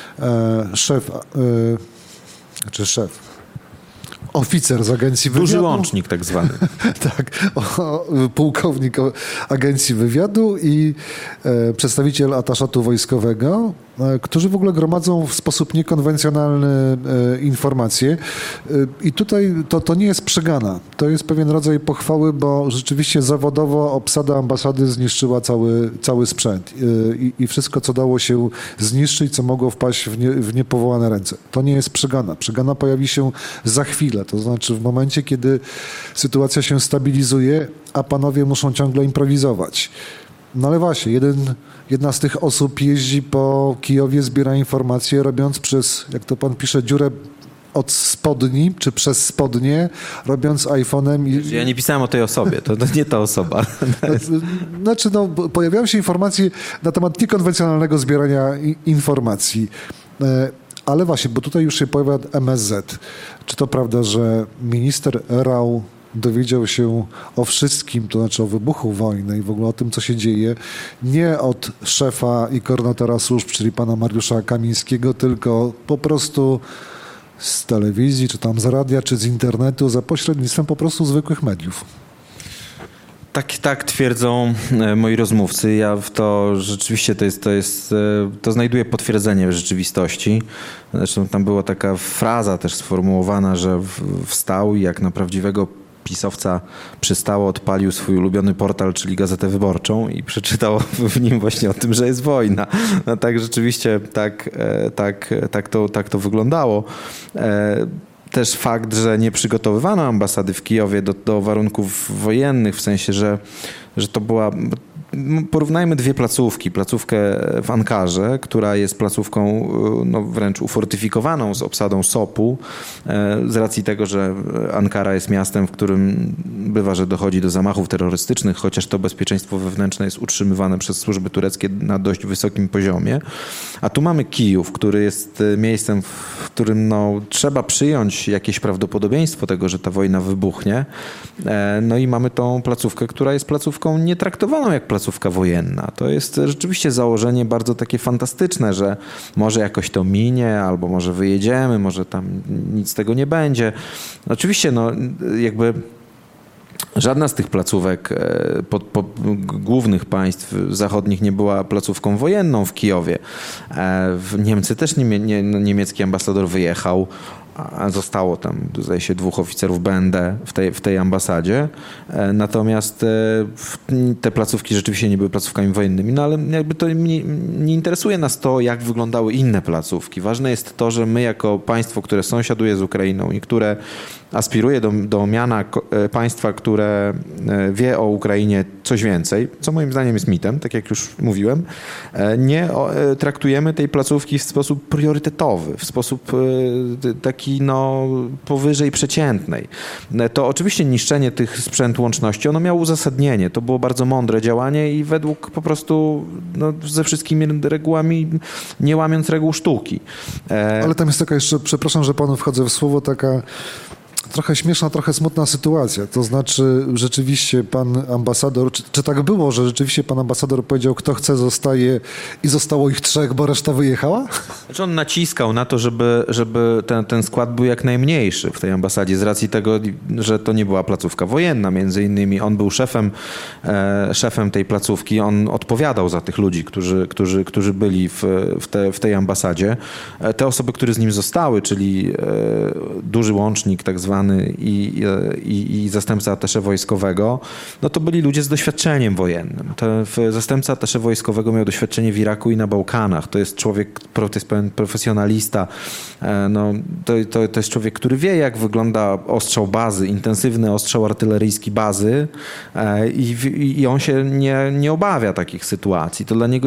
oficer z agencji wywiadu. Duży łącznik tak zwany. Tak, pułkownik agencji wywiadu i przedstawiciel ataszatu wojskowego, którzy w ogóle gromadzą w sposób niekonwencjonalny informacje. I tutaj to nie jest przegana. To jest pewien rodzaj pochwały, bo rzeczywiście zawodowo obsada ambasady zniszczyła cały sprzęt i wszystko, co dało się zniszczyć, co mogło wpaść w niepowołane ręce. To nie jest przegana. Przegana pojawi się za chwilę. To znaczy w momencie, kiedy sytuacja się stabilizuje, a panowie muszą ciągle improwizować. No ale właśnie, jedna z tych osób jeździ po Kijowie, zbiera informacje, robiąc przez, jak to pan pisze, dziurę od spodni, czy przez spodnie, robiąc iPhone'em. Ja nie pisałem o tej osobie, to nie ta osoba. Znaczy, pojawiają się informacje na temat niekonwencjonalnego zbierania informacji. Ale właśnie, bo tutaj już się pojawia MSZ. Czy to prawda, że minister Rau dowiedział się o wszystkim, to znaczy o wybuchu wojny i w ogóle o tym, co się dzieje, nie od szefa i koordynatora służb, czyli pana Mariusza Kamińskiego, tylko po prostu z telewizji, czy tam z radia, czy z internetu, za pośrednictwem po prostu zwykłych mediów? Tak twierdzą moi rozmówcy. Ja w to rzeczywiście to znajduje potwierdzenie w rzeczywistości. Zresztą tam była taka fraza też sformułowana, że wstał i jak na prawdziwego pisowca przystało, odpalił swój ulubiony portal, czyli Gazetę Wyborczą i przeczytał w nim właśnie o tym, że jest wojna. No tak rzeczywiście tak to wyglądało. Też fakt, że nie przygotowywano ambasady w Kijowie do warunków wojennych, w sensie, że to była... Porównajmy dwie placówki. Placówkę w Ankarze, która jest placówką wręcz ufortyfikowaną z obsadą SOP-u, z racji tego, że Ankara jest miastem, w którym bywa, że dochodzi do zamachów terrorystycznych, chociaż to bezpieczeństwo wewnętrzne jest utrzymywane przez służby tureckie na dość wysokim poziomie. A tu mamy Kijów, który jest miejscem, w którym trzeba przyjąć jakieś prawdopodobieństwo tego, że ta wojna wybuchnie. No i mamy tą placówkę, która jest placówką nietraktowaną jak placówka wojenna. To jest rzeczywiście założenie bardzo takie fantastyczne, że może jakoś to minie, albo może wyjedziemy, może tam nic z tego nie będzie. Oczywiście jakby żadna z tych placówek głównych państw zachodnich nie była placówką wojenną w Kijowie. W Niemcy też niemiecki ambasador wyjechał, a zostało tam, zdaje się, 2 oficerów BND w tej ambasadzie. Natomiast te placówki rzeczywiście nie były placówkami wojennymi, no ale jakby to nie interesuje nas to, jak wyglądały inne placówki. Ważne jest to, że my jako państwo, które sąsiaduje z Ukrainą i które aspiruje do miana państwa, które wie o Ukrainie coś więcej, co moim zdaniem jest mitem, tak jak już mówiłem, nie traktujemy tej placówki w sposób priorytetowy, w sposób taki powyżej przeciętnej. To oczywiście niszczenie tych sprzęt łączności, ono miało uzasadnienie. To było bardzo mądre działanie i według po prostu ze wszystkimi regułami, nie łamiąc reguł sztuki. Ale tam jest taka jeszcze, przepraszam, że panu wchodzę w słowo, taka trochę śmieszna, trochę smutna sytuacja. To znaczy rzeczywiście pan ambasador, czy tak było, że rzeczywiście pan ambasador powiedział, kto chce zostaje i zostało ich 3, bo reszta wyjechała? Znaczy on naciskał na to, żeby ten skład był jak najmniejszy w tej ambasadzie z racji tego, że to nie była placówka wojenna. Między innymi on był szefem tej placówki. On odpowiadał za tych ludzi, którzy byli w tej ambasadzie. Te osoby, które z nim zostały, czyli duży łącznik tak zwany i zastępca atasze wojskowego, to byli ludzie z doświadczeniem wojennym. Zastępca atasze wojskowego miał doświadczenie w Iraku i na Bałkanach. To jest człowiek, to jest pewien profesjonalista. To jest człowiek, który wie, jak wygląda ostrzał bazy, intensywny ostrzał artyleryjski bazy i on się nie obawia takich sytuacji. To dla niego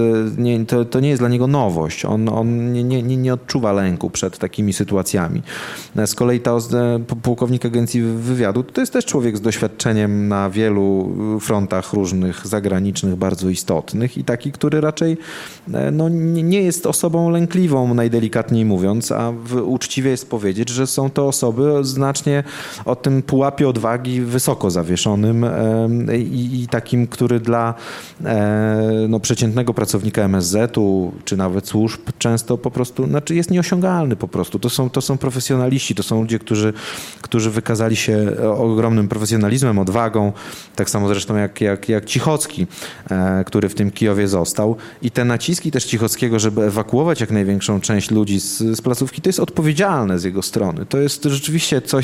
to nie jest dla niego nowość. On nie odczuwa lęku przed takimi sytuacjami. Z kolei pułkownik agencji wywiadu to jest też człowiek z doświadczeniem na wielu frontach różnych, zagranicznych, bardzo istotnych i taki, który raczej nie jest osobą lękliwą, najdelikatniej mówiąc, a uczciwie jest powiedzieć, że są to osoby znacznie o tym pułapie odwagi wysoko zawieszonym i takim, który dla przeciętnego pracownika MSZ-u czy nawet służb często po prostu, jest nieosiągalny po prostu. To są profesjonaliści, to są ludzie, którzy wykazali się ogromnym profesjonalizmem, odwagą, tak samo zresztą jak Cichocki, który w tym Kijowie został. I te naciski też Cichockiego, żeby ewakuować jak największą część ludzi z placówki, to jest odpowiedzialne z jego strony. To jest rzeczywiście coś,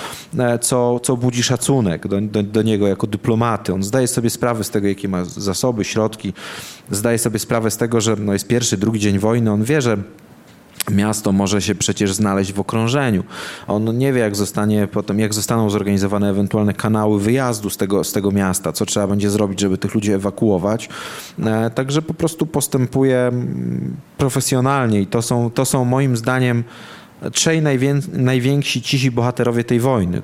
co budzi szacunek do niego jako dyplomaty. On zdaje sobie sprawę z tego, jakie ma zasoby, środki, zdaje sobie sprawę z tego, że jest 1., 2 dzień wojny. On wie, że miasto może się przecież znaleźć w okrążeniu. On nie wie, jak zostaną zorganizowane ewentualne kanały wyjazdu z tego miasta, co trzeba będzie zrobić, żeby tych ludzi ewakuować. Także po prostu postępuje profesjonalnie i to są moim zdaniem 3 najwięksi cisi bohaterowie tej wojny,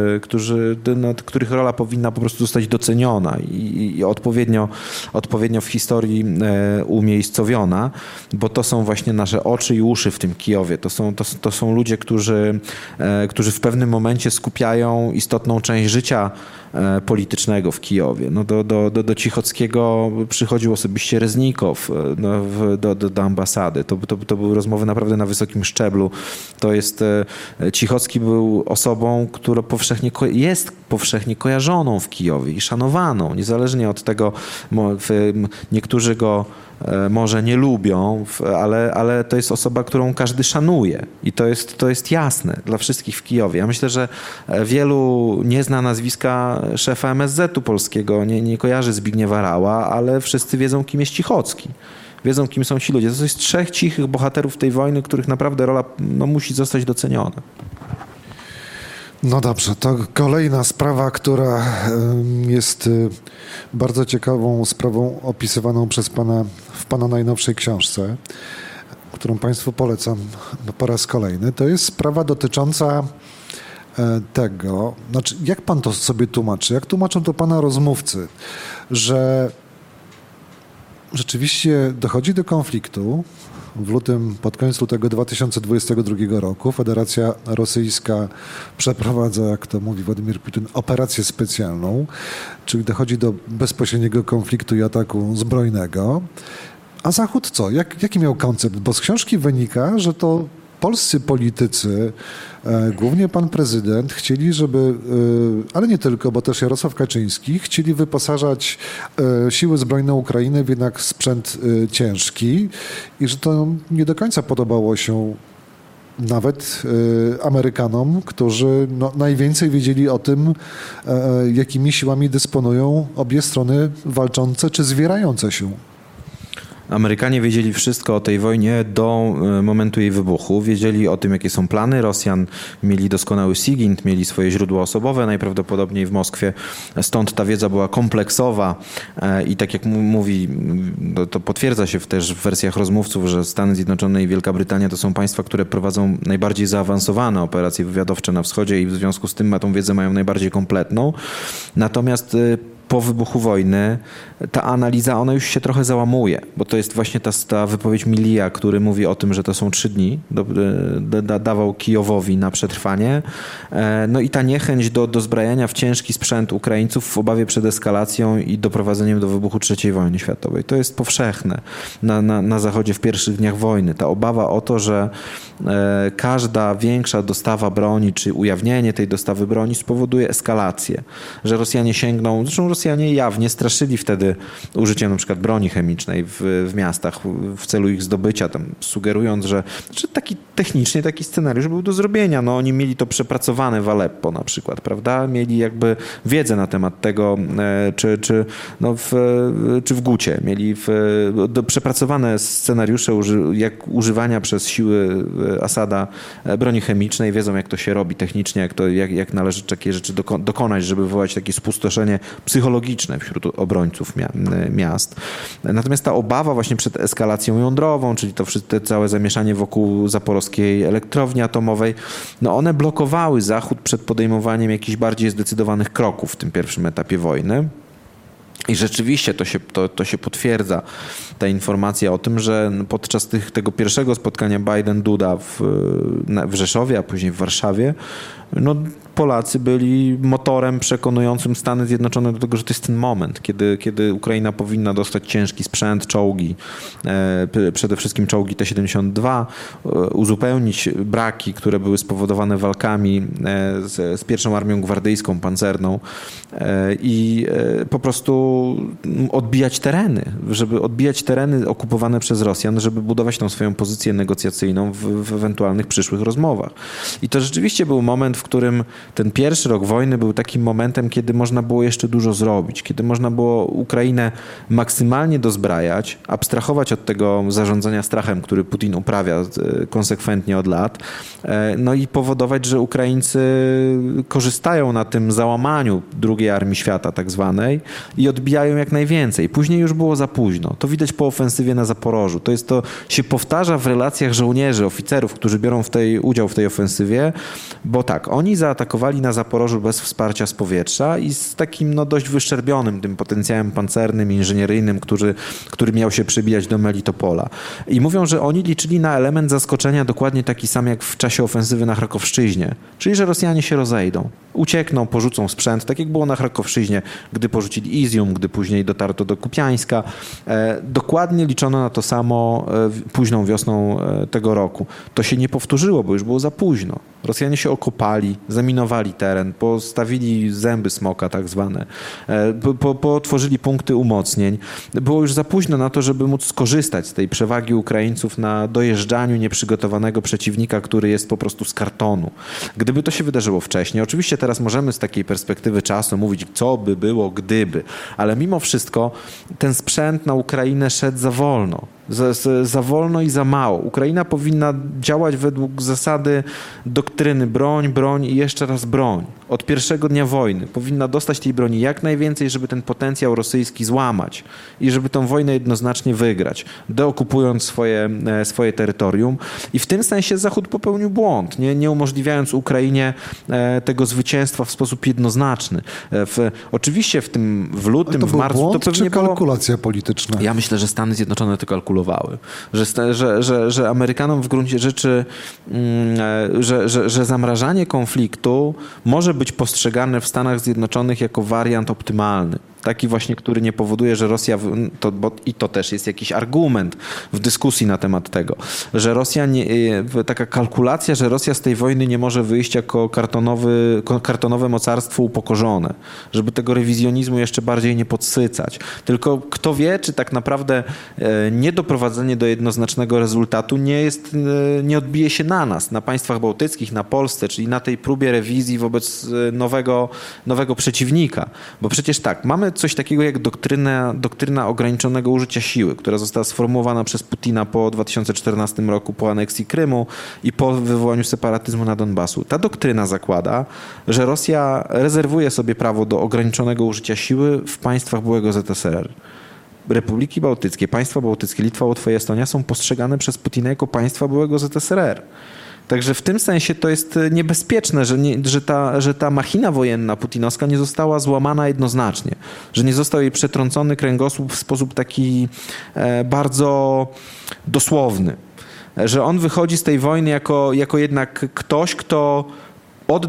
których rola powinna po prostu zostać doceniona i odpowiednio w historii umiejscowiona, bo to są właśnie nasze oczy i uszy w tym Kijowie. To są ludzie, którzy w pewnym momencie skupiają istotną część życia politycznego w Kijowie. Do Cichockiego przychodził osobiście Reznikow do ambasady. To były rozmowy naprawdę na wysokim szczeblu. Cichocki był osobą, która jest powszechnie kojarzoną w Kijowie i szanowaną, niezależnie od tego, niektórzy go może nie lubią, ale to jest osoba, którą każdy szanuje i to jest jasne dla wszystkich w Kijowie. Ja myślę, że wielu nie zna nazwiska szefa MSZ-u polskiego, nie kojarzy Zbigniewa Rała, ale wszyscy wiedzą, kim jest Cichocki. Wiedzą, kim są ci ludzie. To jest 3 cichych bohaterów tej wojny, których naprawdę rola musi zostać doceniona. No dobrze, to kolejna sprawa, która jest bardzo ciekawą sprawą opisywaną przez pana w pana najnowszej książce, którą państwu polecam po raz kolejny. To jest sprawa dotycząca tego, znaczy jak pan to sobie tłumaczy, jak tłumaczą to pana rozmówcy, że rzeczywiście dochodzi do konfliktu. Pod koniec lutego 2022 roku Federacja Rosyjska przeprowadza, jak to mówi Władimir Putin, operację specjalną, czyli dochodzi do bezpośredniego konfliktu i ataku zbrojnego. A Zachód co? Jaki miał koncept? Bo z książki wynika, że to polscy politycy, głównie pan prezydent, chcieli, żeby, ale nie tylko, bo też Jarosław Kaczyński, chcieli wyposażać siły zbrojne Ukrainy w jednak sprzęt ciężki i że to nie do końca podobało się nawet Amerykanom, którzy najwięcej wiedzieli o tym, jakimi siłami dysponują obie strony walczące czy zwierające się. Amerykanie wiedzieli wszystko o tej wojnie do momentu jej wybuchu. Wiedzieli o tym, jakie są plany Rosjan. Mieli doskonały SIGINT, mieli swoje źródła osobowe najprawdopodobniej w Moskwie. Stąd ta wiedza była kompleksowa i tak jak mówi, to potwierdza się też w wersjach rozmówców, że Stany Zjednoczone i Wielka Brytania to są państwa, które prowadzą najbardziej zaawansowane operacje wywiadowcze na wschodzie i w związku z tym tą wiedzę mają najbardziej kompletną. Natomiast po wybuchu wojny ta analiza, ona już się trochę załamuje, bo to jest właśnie ta wypowiedź Millija, który mówi o tym, że to są 3 dni, dawał Kijowowi na przetrwanie. No i ta niechęć do dozbrajania w ciężki sprzęt Ukraińców w obawie przed eskalacją i doprowadzeniem do wybuchu III wojny światowej. To jest powszechne na Zachodzie w pierwszych dniach wojny. Ta obawa o to, że każda większa dostawa broni, czy ujawnienie tej dostawy broni spowoduje eskalację, że Rosjanie sięgną, zresztą Rosjanie jawnie straszyli wtedy użyciem na przykład broni chemicznej w miastach w celu ich zdobycia, tam sugerując, że technicznie taki scenariusz był do zrobienia. No oni mieli to przepracowane w Aleppo na przykład, prawda? Mieli jakby wiedzę na temat tego, czy w Gucie. Mieli przepracowane scenariusze jak używania przez siły Asada broni chemicznej. Wiedzą, jak to się robi technicznie, jak należy takie rzeczy dokonać, żeby wywołać takie spustoszenie psychologiczne wśród obrońców miast. Natomiast ta obawa właśnie przed eskalacją jądrową, czyli to całe zamieszanie wokół zaporowskiej elektrowni atomowej, one blokowały Zachód przed podejmowaniem jakichś bardziej zdecydowanych kroków w tym pierwszym etapie wojny. I rzeczywiście to się potwierdza, ta informacja o tym, że podczas tego pierwszego spotkania Biden-Duda w Rzeszowie, a później w Warszawie, Polacy byli motorem przekonującym Stany Zjednoczone do tego, że to jest ten moment, kiedy Ukraina powinna dostać ciężki sprzęt, czołgi, przede wszystkim czołgi T-72, uzupełnić braki, które były spowodowane walkami z pierwszą armią gwardyjską, pancerną i po prostu odbijać tereny okupowane przez Rosjan, żeby budować tą swoją pozycję negocjacyjną w ewentualnych przyszłych rozmowach. I to rzeczywiście był moment, w którym ten pierwszy rok wojny był takim momentem, kiedy można było jeszcze dużo zrobić, kiedy można było Ukrainę maksymalnie dozbrajać, abstrahować od tego zarządzania strachem, który Putin uprawia konsekwentnie od lat, i powodować, że Ukraińcy korzystają na tym załamaniu II Armii Świata tak zwanej i odbijają jak najwięcej. Później już było za późno. To widać po ofensywie na Zaporożu. To się powtarza w relacjach żołnierzy, oficerów, którzy biorą udział w tej ofensywie, bo tak, oni zaatakowali zaatakowali na Zaporożu bez wsparcia z powietrza i z takim dość wyszczerbionym tym potencjałem pancernym, inżynieryjnym, który miał się przybijać do Melitopola. I mówią, że oni liczyli na element zaskoczenia dokładnie taki sam jak w czasie ofensywy na Krakowszczyźnie, czyli że Rosjanie się rozejdą, uciekną, porzucą sprzęt, tak jak było na Krakowszczyźnie, gdy porzucili Izium, gdy później dotarto do Kupiańska. Dokładnie liczono na to samo późną wiosną tego roku. To się nie powtórzyło, bo już było za późno. Rosjanie się okopali, zaminowali teren, postawili zęby smoka tak zwane, potworzyli punkty umocnień. Było już za późno na to, żeby móc skorzystać z tej przewagi Ukraińców na dojeżdżaniu nieprzygotowanego przeciwnika, który jest po prostu z kartonu. Gdyby to się wydarzyło wcześniej, oczywiście teraz możemy z takiej perspektywy czasu mówić, co by było, gdyby, ale mimo wszystko ten sprzęt na Ukrainę szedł za wolno. Za wolno i za mało. Ukraina powinna działać według zasady doktryny broń i jeszcze raz broń. Od pierwszego dnia wojny powinna dostać tej broni jak najwięcej, żeby ten potencjał rosyjski złamać i żeby tą wojnę jednoznacznie wygrać, deokupując swoje terytorium. I w tym sensie Zachód popełnił błąd, nie umożliwiając Ukrainie tego zwycięstwa w sposób jednoznaczny. Oczywiście w lutym, w marcu błąd, to pewnie czy kalkulacja polityczna? Ja myślę, że Stany Zjednoczone to kalkulowały. Że Amerykanom w gruncie rzeczy, że zamrażanie konfliktu może być postrzegane w Stanach Zjednoczonych jako wariant optymalny. Taki właśnie, który nie powoduje, że Rosja, i to też jest jakiś argument w dyskusji na temat tego, że Rosja, taka kalkulacja, że Rosja z tej wojny nie może wyjść jako kartonowe mocarstwo upokorzone, żeby tego rewizjonizmu jeszcze bardziej nie podsycać. Tylko kto wie, czy tak naprawdę niedoprowadzenie do jednoznacznego rezultatu nie odbije się na nas, na państwach bałtyckich, na Polsce, czyli na tej próbie rewizji wobec nowego przeciwnika. Bo przecież tak, mamy coś takiego jak doktryna ograniczonego użycia siły, która została sformułowana przez Putina po 2014 roku, po aneksji Krymu i po wywołaniu separatyzmu na Donbasu. Ta doktryna zakłada, że Rosja rezerwuje sobie prawo do ograniczonego użycia siły w państwach byłego ZSRR. Republiki Bałtyckie, państwa bałtyckie, Litwa, Łotwa i Estonia są postrzegane przez Putina jako państwa byłego ZSRR. Także w tym sensie to jest niebezpieczne, że ta machina wojenna putinowska nie została złamana jednoznacznie, że nie został jej przetrącony kręgosłup w sposób taki bardzo dosłowny, że on wychodzi z tej wojny jako jednak ktoś, kto od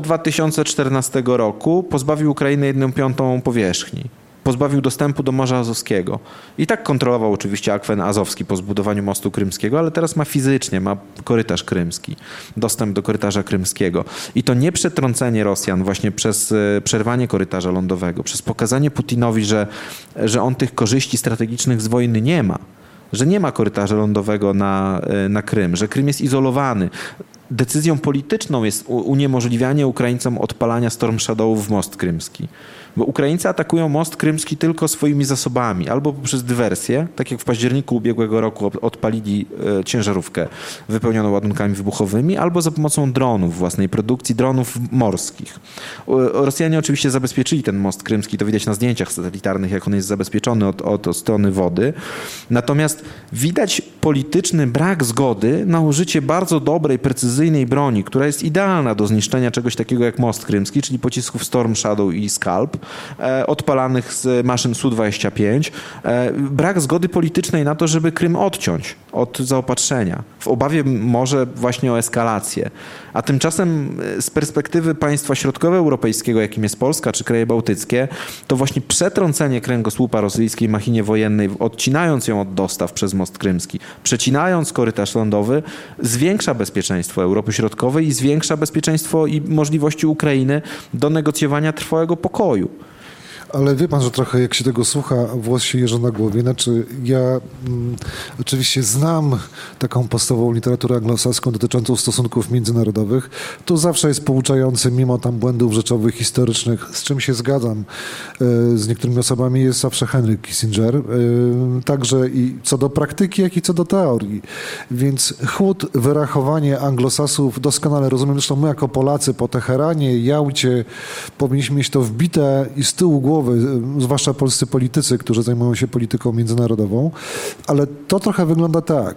2014 roku pozbawił Ukrainę 1/5 powierzchni. Pozbawił dostępu do Morza Azowskiego. I tak kontrolował oczywiście akwen azowski po zbudowaniu mostu krymskiego, ale teraz ma korytarz krymski, dostęp do korytarza krymskiego. I to nie przetrącenie Rosjan właśnie przez przerwanie korytarza lądowego, przez pokazanie Putinowi, że on tych korzyści strategicznych z wojny nie ma, że nie ma korytarza lądowego na Krym, że Krym jest izolowany. Decyzją polityczną jest uniemożliwianie Ukraińcom odpalania Storm Shadowów w most krymski. Bo Ukraińcy atakują most krymski tylko swoimi zasobami, albo poprzez dywersję, tak jak w październiku ubiegłego roku odpalili ciężarówkę wypełnioną ładunkami wybuchowymi, albo za pomocą dronów własnej produkcji, dronów morskich. Rosjanie oczywiście zabezpieczyli ten most krymski, to widać na zdjęciach satelitarnych, jak on jest zabezpieczony od strony wody. Natomiast widać polityczny brak zgody na użycie bardzo dobrej, precyzyjnej broni, która jest idealna do zniszczenia czegoś takiego jak most krymski, czyli pocisków Storm Shadow i Scalp, odpalanych z maszyn Su-25. Brak zgody politycznej na to, żeby Krym odciąć od zaopatrzenia, w obawie może właśnie o eskalację. A tymczasem z perspektywy państwa środkowoeuropejskiego, jakim jest Polska czy kraje bałtyckie, to właśnie przetrącenie kręgosłupa rosyjskiej machinie wojennej, odcinając ją od dostaw przez most krymski, przecinając korytarz lądowy, zwiększa bezpieczeństwo Europy Środkowej i zwiększa bezpieczeństwo i możliwości Ukrainy do negocjowania trwałego pokoju. Ale wie pan, że trochę jak się tego słucha, włos się jeży na głowie. Znaczy ja oczywiście znam taką podstawową literaturę anglosaską dotyczącą stosunków międzynarodowych. To zawsze jest pouczające, mimo tam błędów rzeczowych, historycznych, z czym się zgadzam. Z niektórymi osobami jest zawsze Henry Kissinger. Także i co do praktyki, jak i co do teorii. Więc chłód, wyrachowanie anglosasów doskonale rozumiem. Zresztą my jako Polacy po Teheranie, Jałcie powinniśmy mieć to wbite i z tyłu głowy, zwłaszcza polscy politycy, którzy zajmują się polityką międzynarodową, ale to trochę wygląda tak.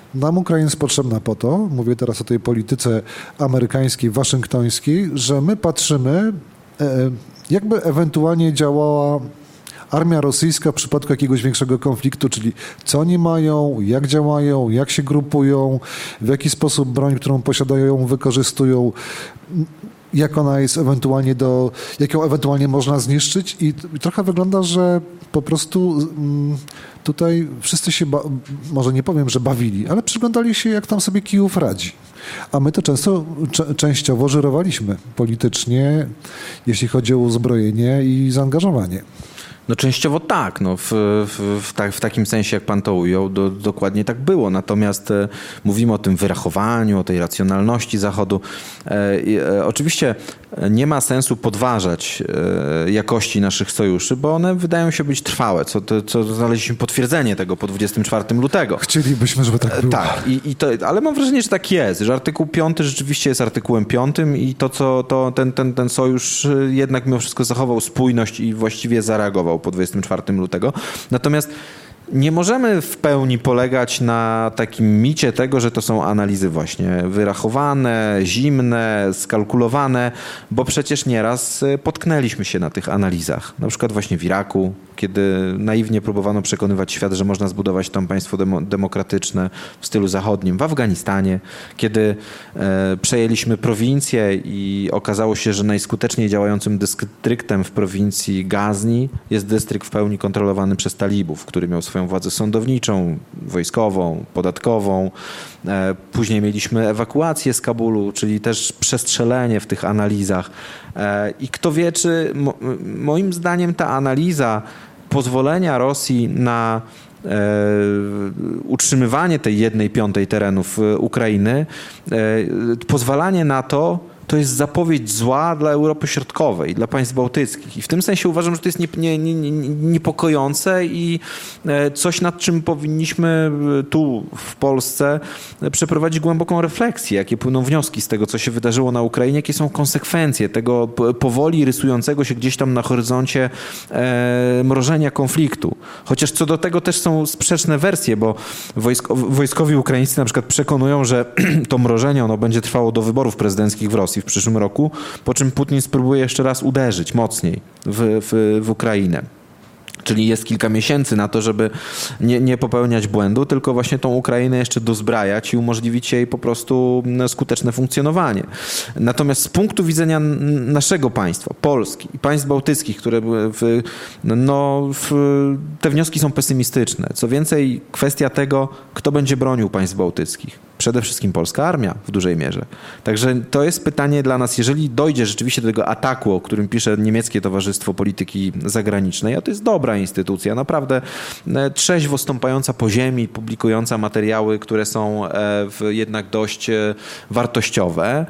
nam Ukraina jest potrzebna po to, mówię teraz o tej polityce amerykańskiej, waszyngtońskiej, że my patrzymy, jakby ewentualnie działała armia rosyjska w przypadku jakiegoś większego konfliktu, czyli co oni mają, jak działają, jak się grupują, w jaki sposób broń, którą posiadają, wykorzystują, jak ona jest ewentualnie jak ją ewentualnie można zniszczyć i trochę wygląda, że po prostu tutaj wszyscy się, może nie powiem, że bawili, ale przyglądali się, jak tam sobie Kijów radzi. A my to częściowo żyrowaliśmy politycznie, jeśli chodzi o uzbrojenie i zaangażowanie. No częściowo tak, no w takim sensie, jak pan to ujął, dokładnie tak było. Natomiast mówimy o tym wyrachowaniu, o tej racjonalności Zachodu. Oczywiście nie ma sensu podważać jakości naszych sojuszy, bo one wydają się być trwałe, co znaleźliśmy potwierdzenie tego po 24 lutego. Chcielibyśmy, żeby tak było. Tak, ale mam wrażenie, że tak jest, że artykuł 5 rzeczywiście jest artykułem 5 i ten sojusz jednak mimo wszystko zachował spójność i właściwie zareagował po 24 lutego. Natomiast nie możemy w pełni polegać na takim micie tego, że to są analizy właśnie wyrachowane, zimne, skalkulowane, bo przecież nieraz potknęliśmy się na tych analizach. Na przykład właśnie w Iraku, kiedy naiwnie próbowano przekonywać świat, że można zbudować tam państwo demokratyczne w stylu zachodnim. W Afganistanie, kiedy przejęliśmy prowincję i okazało się, że najskuteczniej działającym dystryktem w prowincji Gazni jest dystrykt w pełni kontrolowany przez talibów, który miał swoją władzę sądowniczą, wojskową, podatkową. Później mieliśmy ewakuację z Kabulu, czyli też przestrzelenie w tych analizach. I kto wie, czy moim zdaniem ta analiza pozwolenia Rosji na utrzymywanie tej 1/5 terenów Ukrainy, pozwalanie na to jest zapowiedź zła dla Europy Środkowej, dla państw bałtyckich. I w tym sensie uważam, że to jest niepokojące i coś, nad czym powinniśmy tu w Polsce przeprowadzić głęboką refleksję, jakie płyną wnioski z tego, co się wydarzyło na Ukrainie, jakie są konsekwencje tego powoli rysującego się gdzieś tam na horyzoncie mrożenia konfliktu. Chociaż co do tego też są sprzeczne wersje, bo wojskowi ukraińscy na przykład przekonują, że to mrożenie ono będzie trwało do wyborów prezydenckich w Rosji w przyszłym roku, po czym Putin spróbuje jeszcze raz uderzyć mocniej w Ukrainę. Czyli jest kilka miesięcy na to, żeby nie popełniać błędu, tylko właśnie tą Ukrainę jeszcze dozbrajać i umożliwić jej po prostu skuteczne funkcjonowanie. Natomiast z punktu widzenia naszego państwa, Polski i państw bałtyckich, które te wnioski są pesymistyczne. Co więcej, kwestia tego, kto będzie bronił państw bałtyckich. Przede wszystkim polska armia w dużej mierze. Także to jest pytanie dla nas, jeżeli dojdzie rzeczywiście do tego ataku, o którym pisze niemieckie Towarzystwo Polityki Zagranicznej, a to jest dobra instytucja, naprawdę trzeźwo stąpająca po ziemi, publikująca materiały, które są jednak dość wartościowe.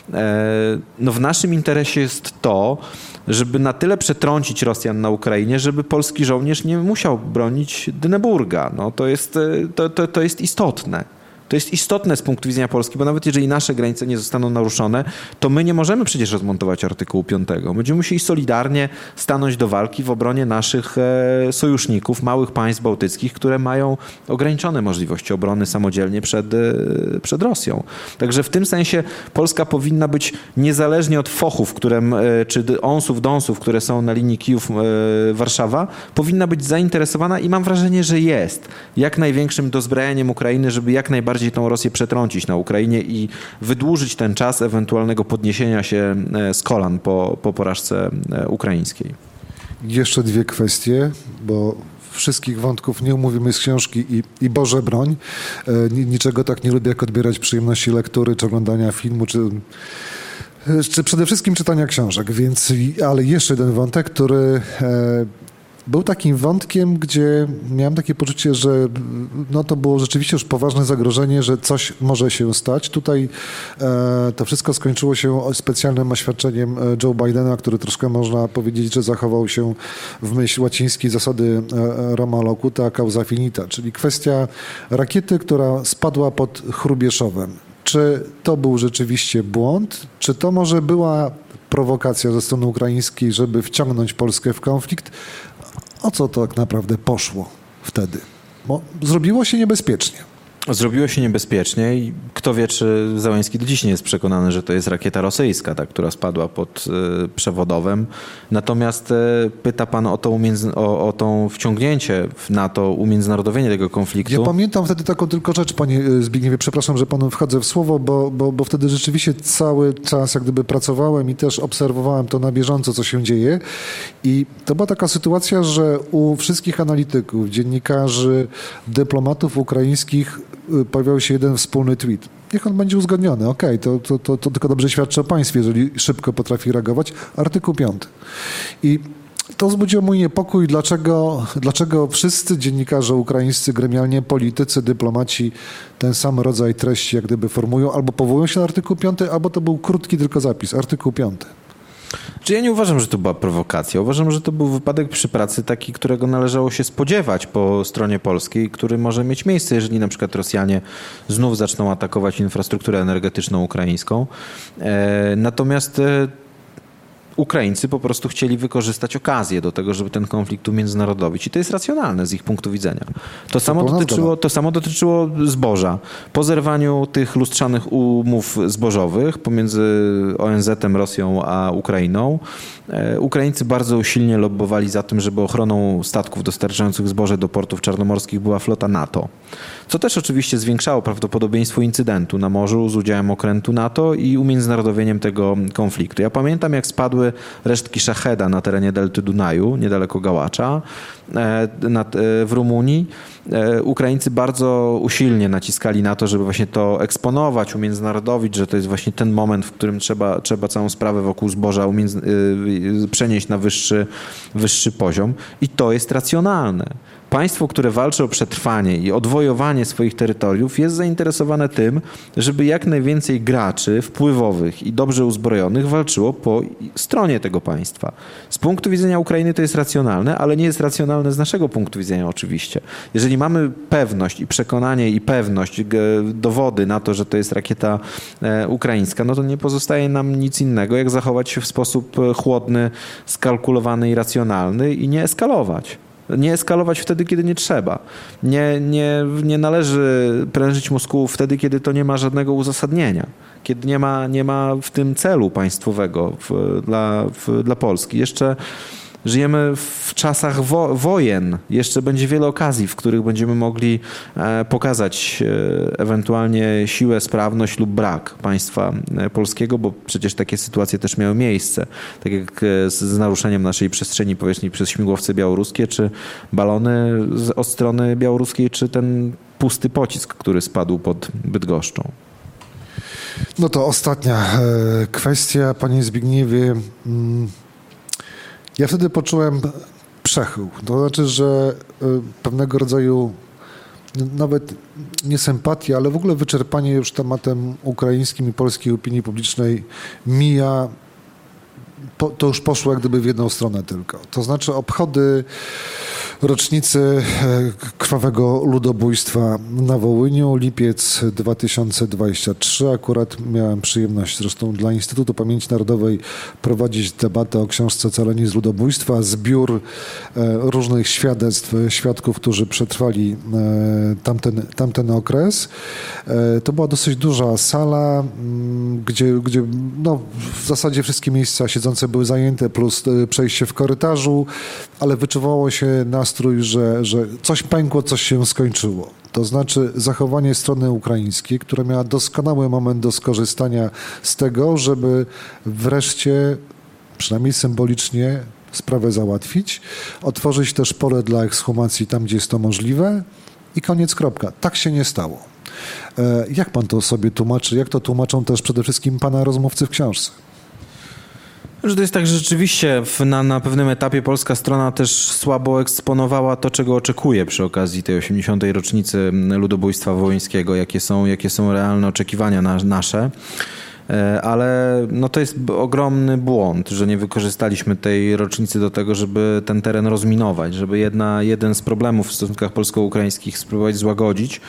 No w naszym interesie jest to, żeby na tyle przetrącić Rosjan na Ukrainie, żeby polski żołnierz nie musiał bronić Dyneburga. No to jest istotne. To jest istotne z punktu widzenia Polski, bo nawet jeżeli nasze granice nie zostaną naruszone, to my nie możemy przecież rozmontować artykułu 5. Będziemy musieli solidarnie stanąć do walki w obronie naszych sojuszników, małych państw bałtyckich, które mają ograniczone możliwości obrony samodzielnie przed Rosją. Także w tym sensie Polska powinna być niezależnie od fochów, czy onsów, donsów, które są na linii Kijów-Warszawa, powinna być zainteresowana i mam wrażenie, że jest jak największym dozbrajaniem Ukrainy, żeby jak najbardziej tą Rosję przetrącić na Ukrainie i wydłużyć ten czas ewentualnego podniesienia się z kolan po porażce ukraińskiej. Jeszcze dwie kwestie, bo wszystkich wątków nie omówimy z książki i Boże broń. Niczego tak nie lubię, jak odbierać przyjemności lektury, czy oglądania filmu, czy przede wszystkim czytania książek. Ale jeszcze jeden wątek, który był takim wątkiem, gdzie miałem takie poczucie, że to było rzeczywiście już poważne zagrożenie, że coś może się stać. Tutaj to wszystko skończyło się specjalnym oświadczeniem Joe Bidena, który troszkę można powiedzieć, że zachował się w myśl łacińskiej zasady Roma locuta causa finita, czyli kwestia rakiety, która spadła pod Hrubieszowem. Czy to był rzeczywiście błąd? Czy to może była prowokacja ze strony ukraińskiej, żeby wciągnąć Polskę w konflikt? O co to tak naprawdę poszło wtedy? Bo zrobiło się niebezpiecznie. Zrobiło się niebezpiecznie i kto wie, czy Zełenski do dziś nie jest przekonany, że to jest rakieta rosyjska, ta, która spadła pod Przewodowem. Natomiast pyta pan o to wciągnięcie w NATO, umiędzynarodowienie tego konfliktu. Ja pamiętam wtedy taką tylko rzecz, panie Zbigniewie, przepraszam, że panu wchodzę w słowo, bo wtedy rzeczywiście cały czas jak gdyby pracowałem i też obserwowałem to na bieżąco, co się dzieje. I to była taka sytuacja, że u wszystkich analityków, dziennikarzy, dyplomatów ukraińskich pojawiał się jeden wspólny tweet. Niech on będzie uzgodniony. Okej, to tylko dobrze świadczy o państwie, jeżeli szybko potrafi reagować. Artykuł 5. I to wzbudziło mój niepokój, dlaczego wszyscy dziennikarze ukraińscy, gremialnie, politycy, dyplomaci ten sam rodzaj treści jak gdyby formują, albo powołują się na artykuł 5, albo to był krótki tylko zapis, artykuł 5. Czy ja nie uważam, że to była prowokacja. Uważam, że to był wypadek przy pracy taki, którego należało się spodziewać po stronie polskiej, który może mieć miejsce, jeżeli na przykład Rosjanie znów zaczną atakować infrastrukturę energetyczną ukraińską. Natomiast Ukraińcy po prostu chcieli wykorzystać okazję do tego, żeby ten konflikt umiędzynarodowić. I to jest racjonalne z ich punktu widzenia. To samo dotyczyło zboża. Po zerwaniu tych lustrzanych umów zbożowych pomiędzy ONZ-em, Rosją a Ukrainą, Ukraińcy bardzo usilnie lobbowali za tym, żeby ochroną statków dostarczających zboże do portów czarnomorskich była flota NATO. Co też oczywiście zwiększało prawdopodobieństwo incydentu na morzu z udziałem okrętu NATO i umiędzynarodowieniem tego konfliktu. Ja pamiętam, jak spadły resztki Szacheda na terenie delty Dunaju, niedaleko Gałacza, w Rumunii. Ukraińcy bardzo usilnie naciskali na to, żeby właśnie to eksponować, umiędzynarodowić, że to jest właśnie ten moment, w którym trzeba całą sprawę wokół zboża przenieść na wyższy poziom. I to jest racjonalne. Państwo, które walczy o przetrwanie i odwojowanie swoich terytoriów, jest zainteresowane tym, żeby jak najwięcej graczy wpływowych i dobrze uzbrojonych walczyło po stronie tego państwa. Z punktu widzenia Ukrainy to jest racjonalne, ale nie jest racjonalne z naszego punktu widzenia oczywiście. Jeżeli mamy pewność i przekonanie i pewność, dowody na to, że to jest rakieta ukraińska, no to nie pozostaje nam nic innego, jak zachować się w sposób chłodny, skalkulowany i racjonalny i nie eskalować. Nie eskalować wtedy, kiedy nie trzeba. Nie należy prężyć mózgu wtedy, kiedy to nie ma żadnego uzasadnienia. Kiedy nie ma w tym celu państwowego dla Polski. Jeszcze żyjemy w czasach wojen. Jeszcze będzie wiele okazji, w których będziemy mogli pokazać ewentualnie siłę, sprawność lub brak państwa polskiego, bo przecież takie sytuacje też miały miejsce. Tak jak z naruszeniem naszej przestrzeni powietrznej przez śmigłowce białoruskie, czy balony od strony białoruskiej, czy ten pusty pocisk, który spadł pod Bydgoszczą. No to ostatnia kwestia, panie Zbigniewie. Ja wtedy poczułem przechył. To znaczy, że pewnego rodzaju nawet nie sympatia, ale w ogóle wyczerpanie już tematem ukraińskim i polskiej opinii publicznej mija. To już poszło jak gdyby w jedną stronę tylko. To znaczy obchody rocznicy krwawego ludobójstwa na Wołyniu, lipiec 2023. Akurat miałem przyjemność zresztą dla Instytutu Pamięci Narodowej prowadzić debatę o książce Ocaleni z ludobójstwa, zbiór różnych świadectw, świadków, którzy przetrwali tamten okres. To była dosyć duża sala, gdzie no, w zasadzie wszystkie miejsca siedzące były zajęte, plus przejście w korytarzu, ale wyczuwało się nastrój, że coś pękło, coś się skończyło. To znaczy zachowanie strony ukraińskiej, która miała doskonały moment do skorzystania z tego, żeby wreszcie, przynajmniej symbolicznie, sprawę załatwić, otworzyć też pole dla ekshumacji tam, gdzie jest to możliwe i koniec, kropka. Tak się nie stało. Jak pan to sobie tłumaczy? Jak to tłumaczą też przede wszystkim pana rozmówcy w książce? Że to jest tak, że rzeczywiście na pewnym etapie polska strona też słabo eksponowała to, czego oczekuje przy okazji tej 80. rocznicy ludobójstwa wołyńskiego, jakie są realne oczekiwania nasze. Ale no to jest ogromny błąd, że nie wykorzystaliśmy tej rocznicy do tego, żeby ten teren rozminować, żeby jeden z problemów w stosunkach polsko-ukraińskich spróbować złagodzić.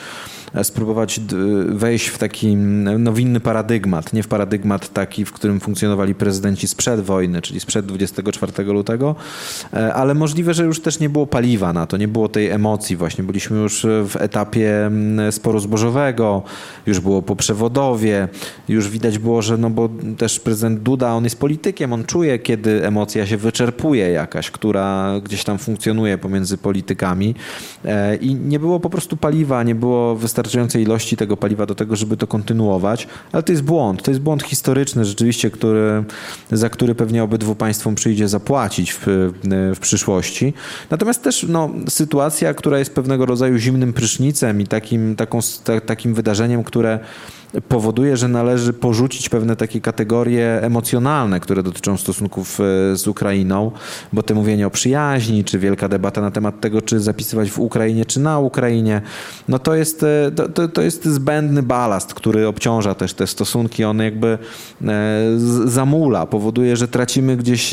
spróbować wejść w taki inny paradygmat, nie w paradygmat taki, w którym funkcjonowali prezydenci sprzed wojny, czyli sprzed 24 lutego, ale możliwe, że już też nie było paliwa na to, nie było tej emocji właśnie. Byliśmy już w etapie sporu zbożowego, już było po przewodowie, już widać było, że no bo też prezydent Duda, on jest politykiem, on czuje, kiedy emocja się wyczerpuje jakaś, która gdzieś tam funkcjonuje pomiędzy politykami i nie było po prostu paliwa, nie było wystarczającej ilości tego paliwa do tego, żeby to kontynuować, ale to jest błąd historyczny rzeczywiście, za który pewnie obydwu państwom przyjdzie zapłacić w przyszłości. Natomiast też sytuacja, która jest pewnego rodzaju zimnym prysznicem i takim wydarzeniem, które powoduje, że należy porzucić pewne takie kategorie emocjonalne, które dotyczą stosunków z Ukrainą, bo te mówienie o przyjaźni, czy wielka debata na temat tego, czy zapisywać w Ukrainie, czy na Ukrainie, no to jest zbędny balast, który obciąża też te stosunki. On jakby zamula, powoduje, że tracimy gdzieś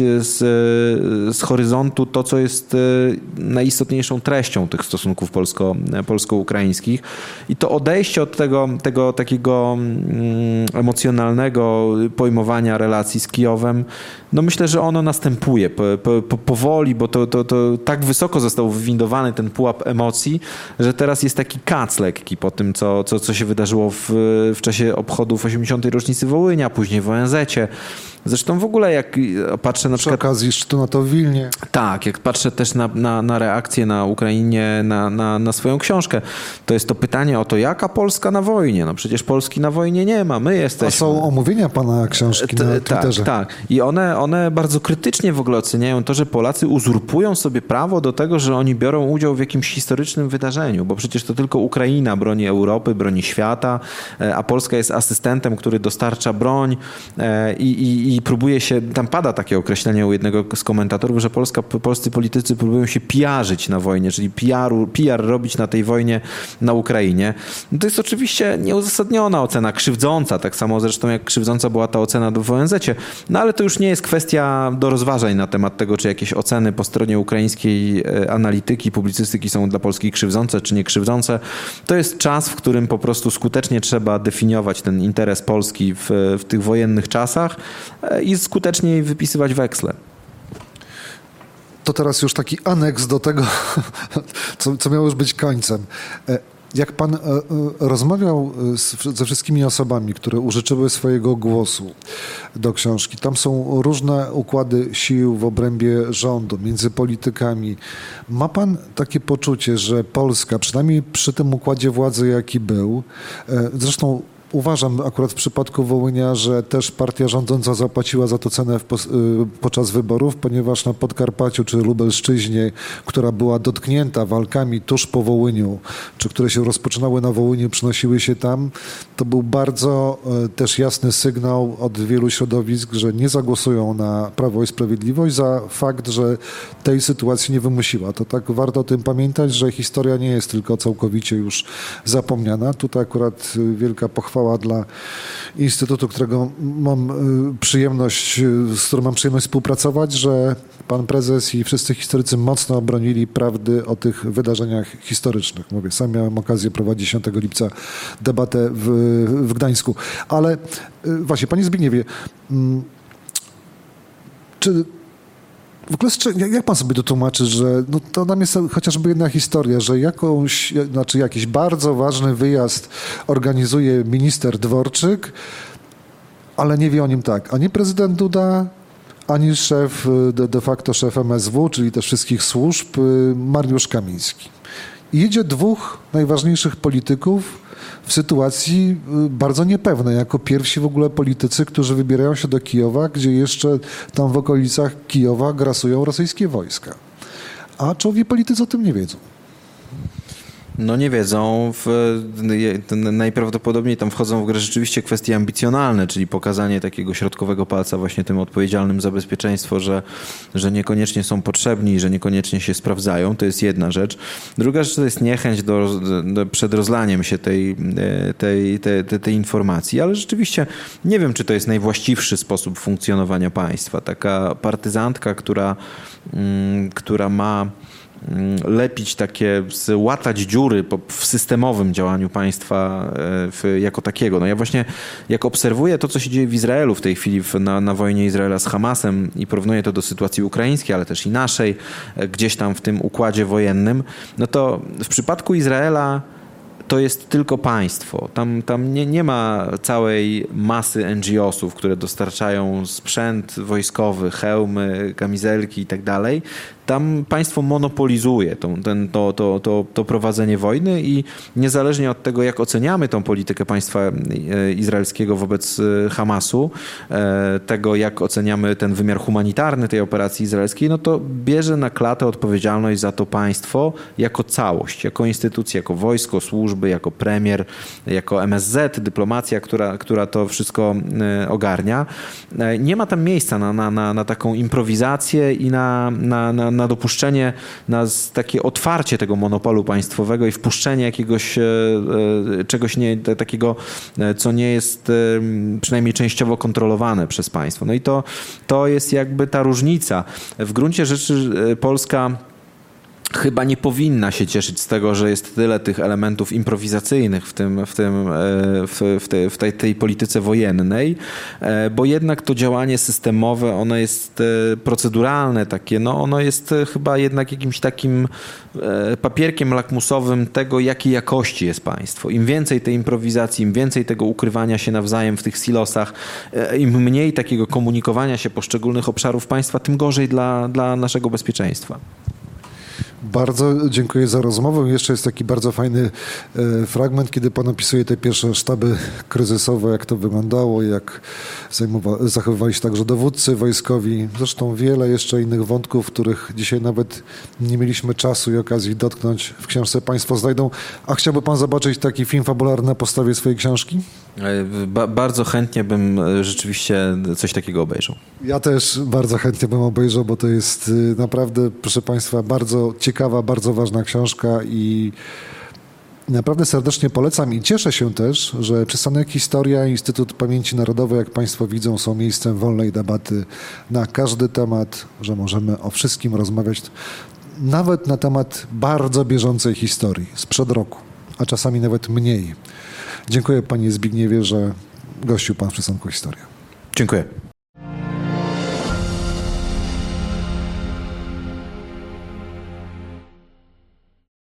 z horyzontu to, co jest najistotniejszą treścią tych stosunków polsko-ukraińskich. I to odejście od tego takiego emocjonalnego pojmowania relacji z Kijowem, no myślę, że ono następuje powoli, bo to tak wysoko został wywindowany ten pułap emocji, że teraz jest taki kac lekki po tym, co się wydarzyło w czasie obchodów 80. rocznicy Wołynia, później w ONZ-cie. Zresztą w ogóle jak patrzę na przykład... Przy okazji szczytu NATO w Wilnie. Tak, jak patrzę też na reakcję na Ukrainie, na swoją książkę, to jest to pytanie o to, jaka Polska na wojnie? No przecież Polski na wojnie nie ma, my jesteśmy... A są omówienia pana książki na Twitterze. Tak. I one bardzo krytycznie w ogóle oceniają to, że Polacy uzurpują sobie prawo do tego, że oni biorą udział w jakimś historycznym wydarzeniu, bo przecież to tylko Ukraina broni Europy, broni świata, a Polska jest asystentem, który dostarcza broń i próbuje się, tam pada takie określenie u jednego z komentatorów, że polscy politycy próbują się PR-zyć na wojnie, czyli PR robić na tej wojnie na Ukrainie. No to jest oczywiście nieuzasadniona ocena, krzywdząca, tak samo zresztą jak krzywdząca była ta ocena w ONZ-cie. No ale to już nie jest kwestia do rozważań na temat tego, czy jakieś oceny po stronie ukraińskiej analityki, publicystyki są dla Polski krzywdzące, czy nie krzywdzące. To jest czas, w którym po prostu skutecznie trzeba definiować ten interes Polski w tych wojennych czasach i skuteczniej wypisywać weksle. To teraz już taki aneks do tego, co miało już być końcem. Jak pan rozmawiał ze wszystkimi osobami, które użyczyły swojego głosu do książki, tam są różne układy sił w obrębie rządu, między politykami. Ma pan takie poczucie, że Polska, przynajmniej przy tym układzie władzy, jaki był, zresztą uważam akurat w przypadku Wołynia, że też partia rządząca zapłaciła za to cenę podczas wyborów, ponieważ na Podkarpaciu czy Lubelszczyźnie, która była dotknięta walkami tuż po Wołyniu, czy które się rozpoczynały na Wołyniu, przynosiły się tam, to był bardzo też jasny sygnał od wielu środowisk, że nie zagłosują na Prawo i Sprawiedliwość za fakt, że tej sytuacji nie wymusiła. To tak warto o tym pamiętać, że historia nie jest tylko całkowicie już zapomniana. Tutaj akurat wielka pochwała dla Instytutu, z którym mam przyjemność współpracować, że pan prezes i wszyscy historycy mocno obronili prawdy o tych wydarzeniach historycznych. Mówię, sam miałem okazję prowadzić 10 lipca debatę w Gdańsku. Ale właśnie, panie Zbigniewie, czy w ogóle jak pan sobie to tłumaczy, że no to nam jest chociażby jedna historia, że jakiś bardzo ważny wyjazd organizuje minister Dworczyk, ale nie wie o nim ani prezydent Duda, ani szef, de facto szef MSW, czyli też wszystkich służb, Mariusz Kamiński. I jedzie dwóch najważniejszych polityków w sytuacji bardzo niepewnej, jako pierwsi w ogóle politycy, którzy wybierają się do Kijowa, gdzie jeszcze tam w okolicach Kijowa grasują rosyjskie wojska. A czołowi politycy o tym nie wiedzą. No nie wiedzą. Najprawdopodobniej tam wchodzą w grę rzeczywiście kwestie ambicjonalne, czyli pokazanie takiego środkowego palca właśnie tym odpowiedzialnym za bezpieczeństwo, że niekoniecznie są potrzebni, że niekoniecznie się sprawdzają. To jest jedna rzecz. Druga rzecz to jest niechęć przed rozlaniem się tej informacji, ale rzeczywiście nie wiem, czy to jest najwłaściwszy sposób funkcjonowania państwa. Taka partyzantka, która ma lepić łatać dziury w systemowym działaniu państwa jako takiego. No ja właśnie jak obserwuję to, co się dzieje w Izraelu w tej chwili na wojnie Izraela z Hamasem i porównuję to do sytuacji ukraińskiej, ale też i naszej, gdzieś tam w tym układzie wojennym, no to w przypadku Izraela to jest tylko państwo. Tam nie ma całej masy NGO-sów, które dostarczają sprzęt wojskowy, hełmy, kamizelki i tak dalej. Tam państwo monopolizuje to prowadzenie wojny i niezależnie od tego, jak oceniamy tą politykę państwa izraelskiego wobec Hamasu, tego, jak oceniamy ten wymiar humanitarny tej operacji izraelskiej, no to bierze na klatę odpowiedzialność za to państwo jako całość, jako instytucja, jako wojsko, służby, jako premier, jako MSZ, dyplomacja, która to wszystko ogarnia. Nie ma tam miejsca na taką improwizację i na dopuszczenie, na takie otwarcie tego monopolu państwowego i wpuszczenie jakiegoś czegoś takiego, co nie jest przynajmniej częściowo kontrolowane przez państwo. No i to jest jakby ta różnica. W gruncie rzeczy Polska chyba nie powinna się cieszyć z tego, że jest tyle tych elementów improwizacyjnych w tej polityce wojennej, bo jednak to działanie systemowe, ono jest proceduralne takie, no ono jest chyba jednak jakimś takim papierkiem lakmusowym tego, jakiej jakości jest państwo. Im więcej tej improwizacji, im więcej tego ukrywania się nawzajem w tych silosach, im mniej takiego komunikowania się poszczególnych obszarów państwa, tym gorzej dla naszego bezpieczeństwa. Bardzo dziękuję za rozmowę. Jeszcze jest taki bardzo fajny fragment, kiedy pan opisuje te pierwsze sztaby kryzysowe, jak to wyglądało, jak zachowywali się także dowódcy wojskowi. Zresztą wiele jeszcze innych wątków, których dzisiaj nawet nie mieliśmy czasu i okazji dotknąć, w książce państwo znajdą. A chciałby pan zobaczyć taki film fabularny na podstawie swojej książki? Bardzo chętnie bym rzeczywiście coś takiego obejrzał. Ja też bardzo chętnie bym obejrzał, bo to jest naprawdę, proszę państwa, bardzo ciekawa, bardzo ważna książka i naprawdę serdecznie polecam i cieszę się też, że Przystanek Historia i Instytut Pamięci Narodowej, jak państwo widzą, są miejscem wolnej debaty na każdy temat, że możemy o wszystkim rozmawiać, nawet na temat bardzo bieżącej historii sprzed roku, a czasami nawet mniej. Dziękuję panie Zbigniewie, że gościł pan w Przystanku Historia. Dziękuję.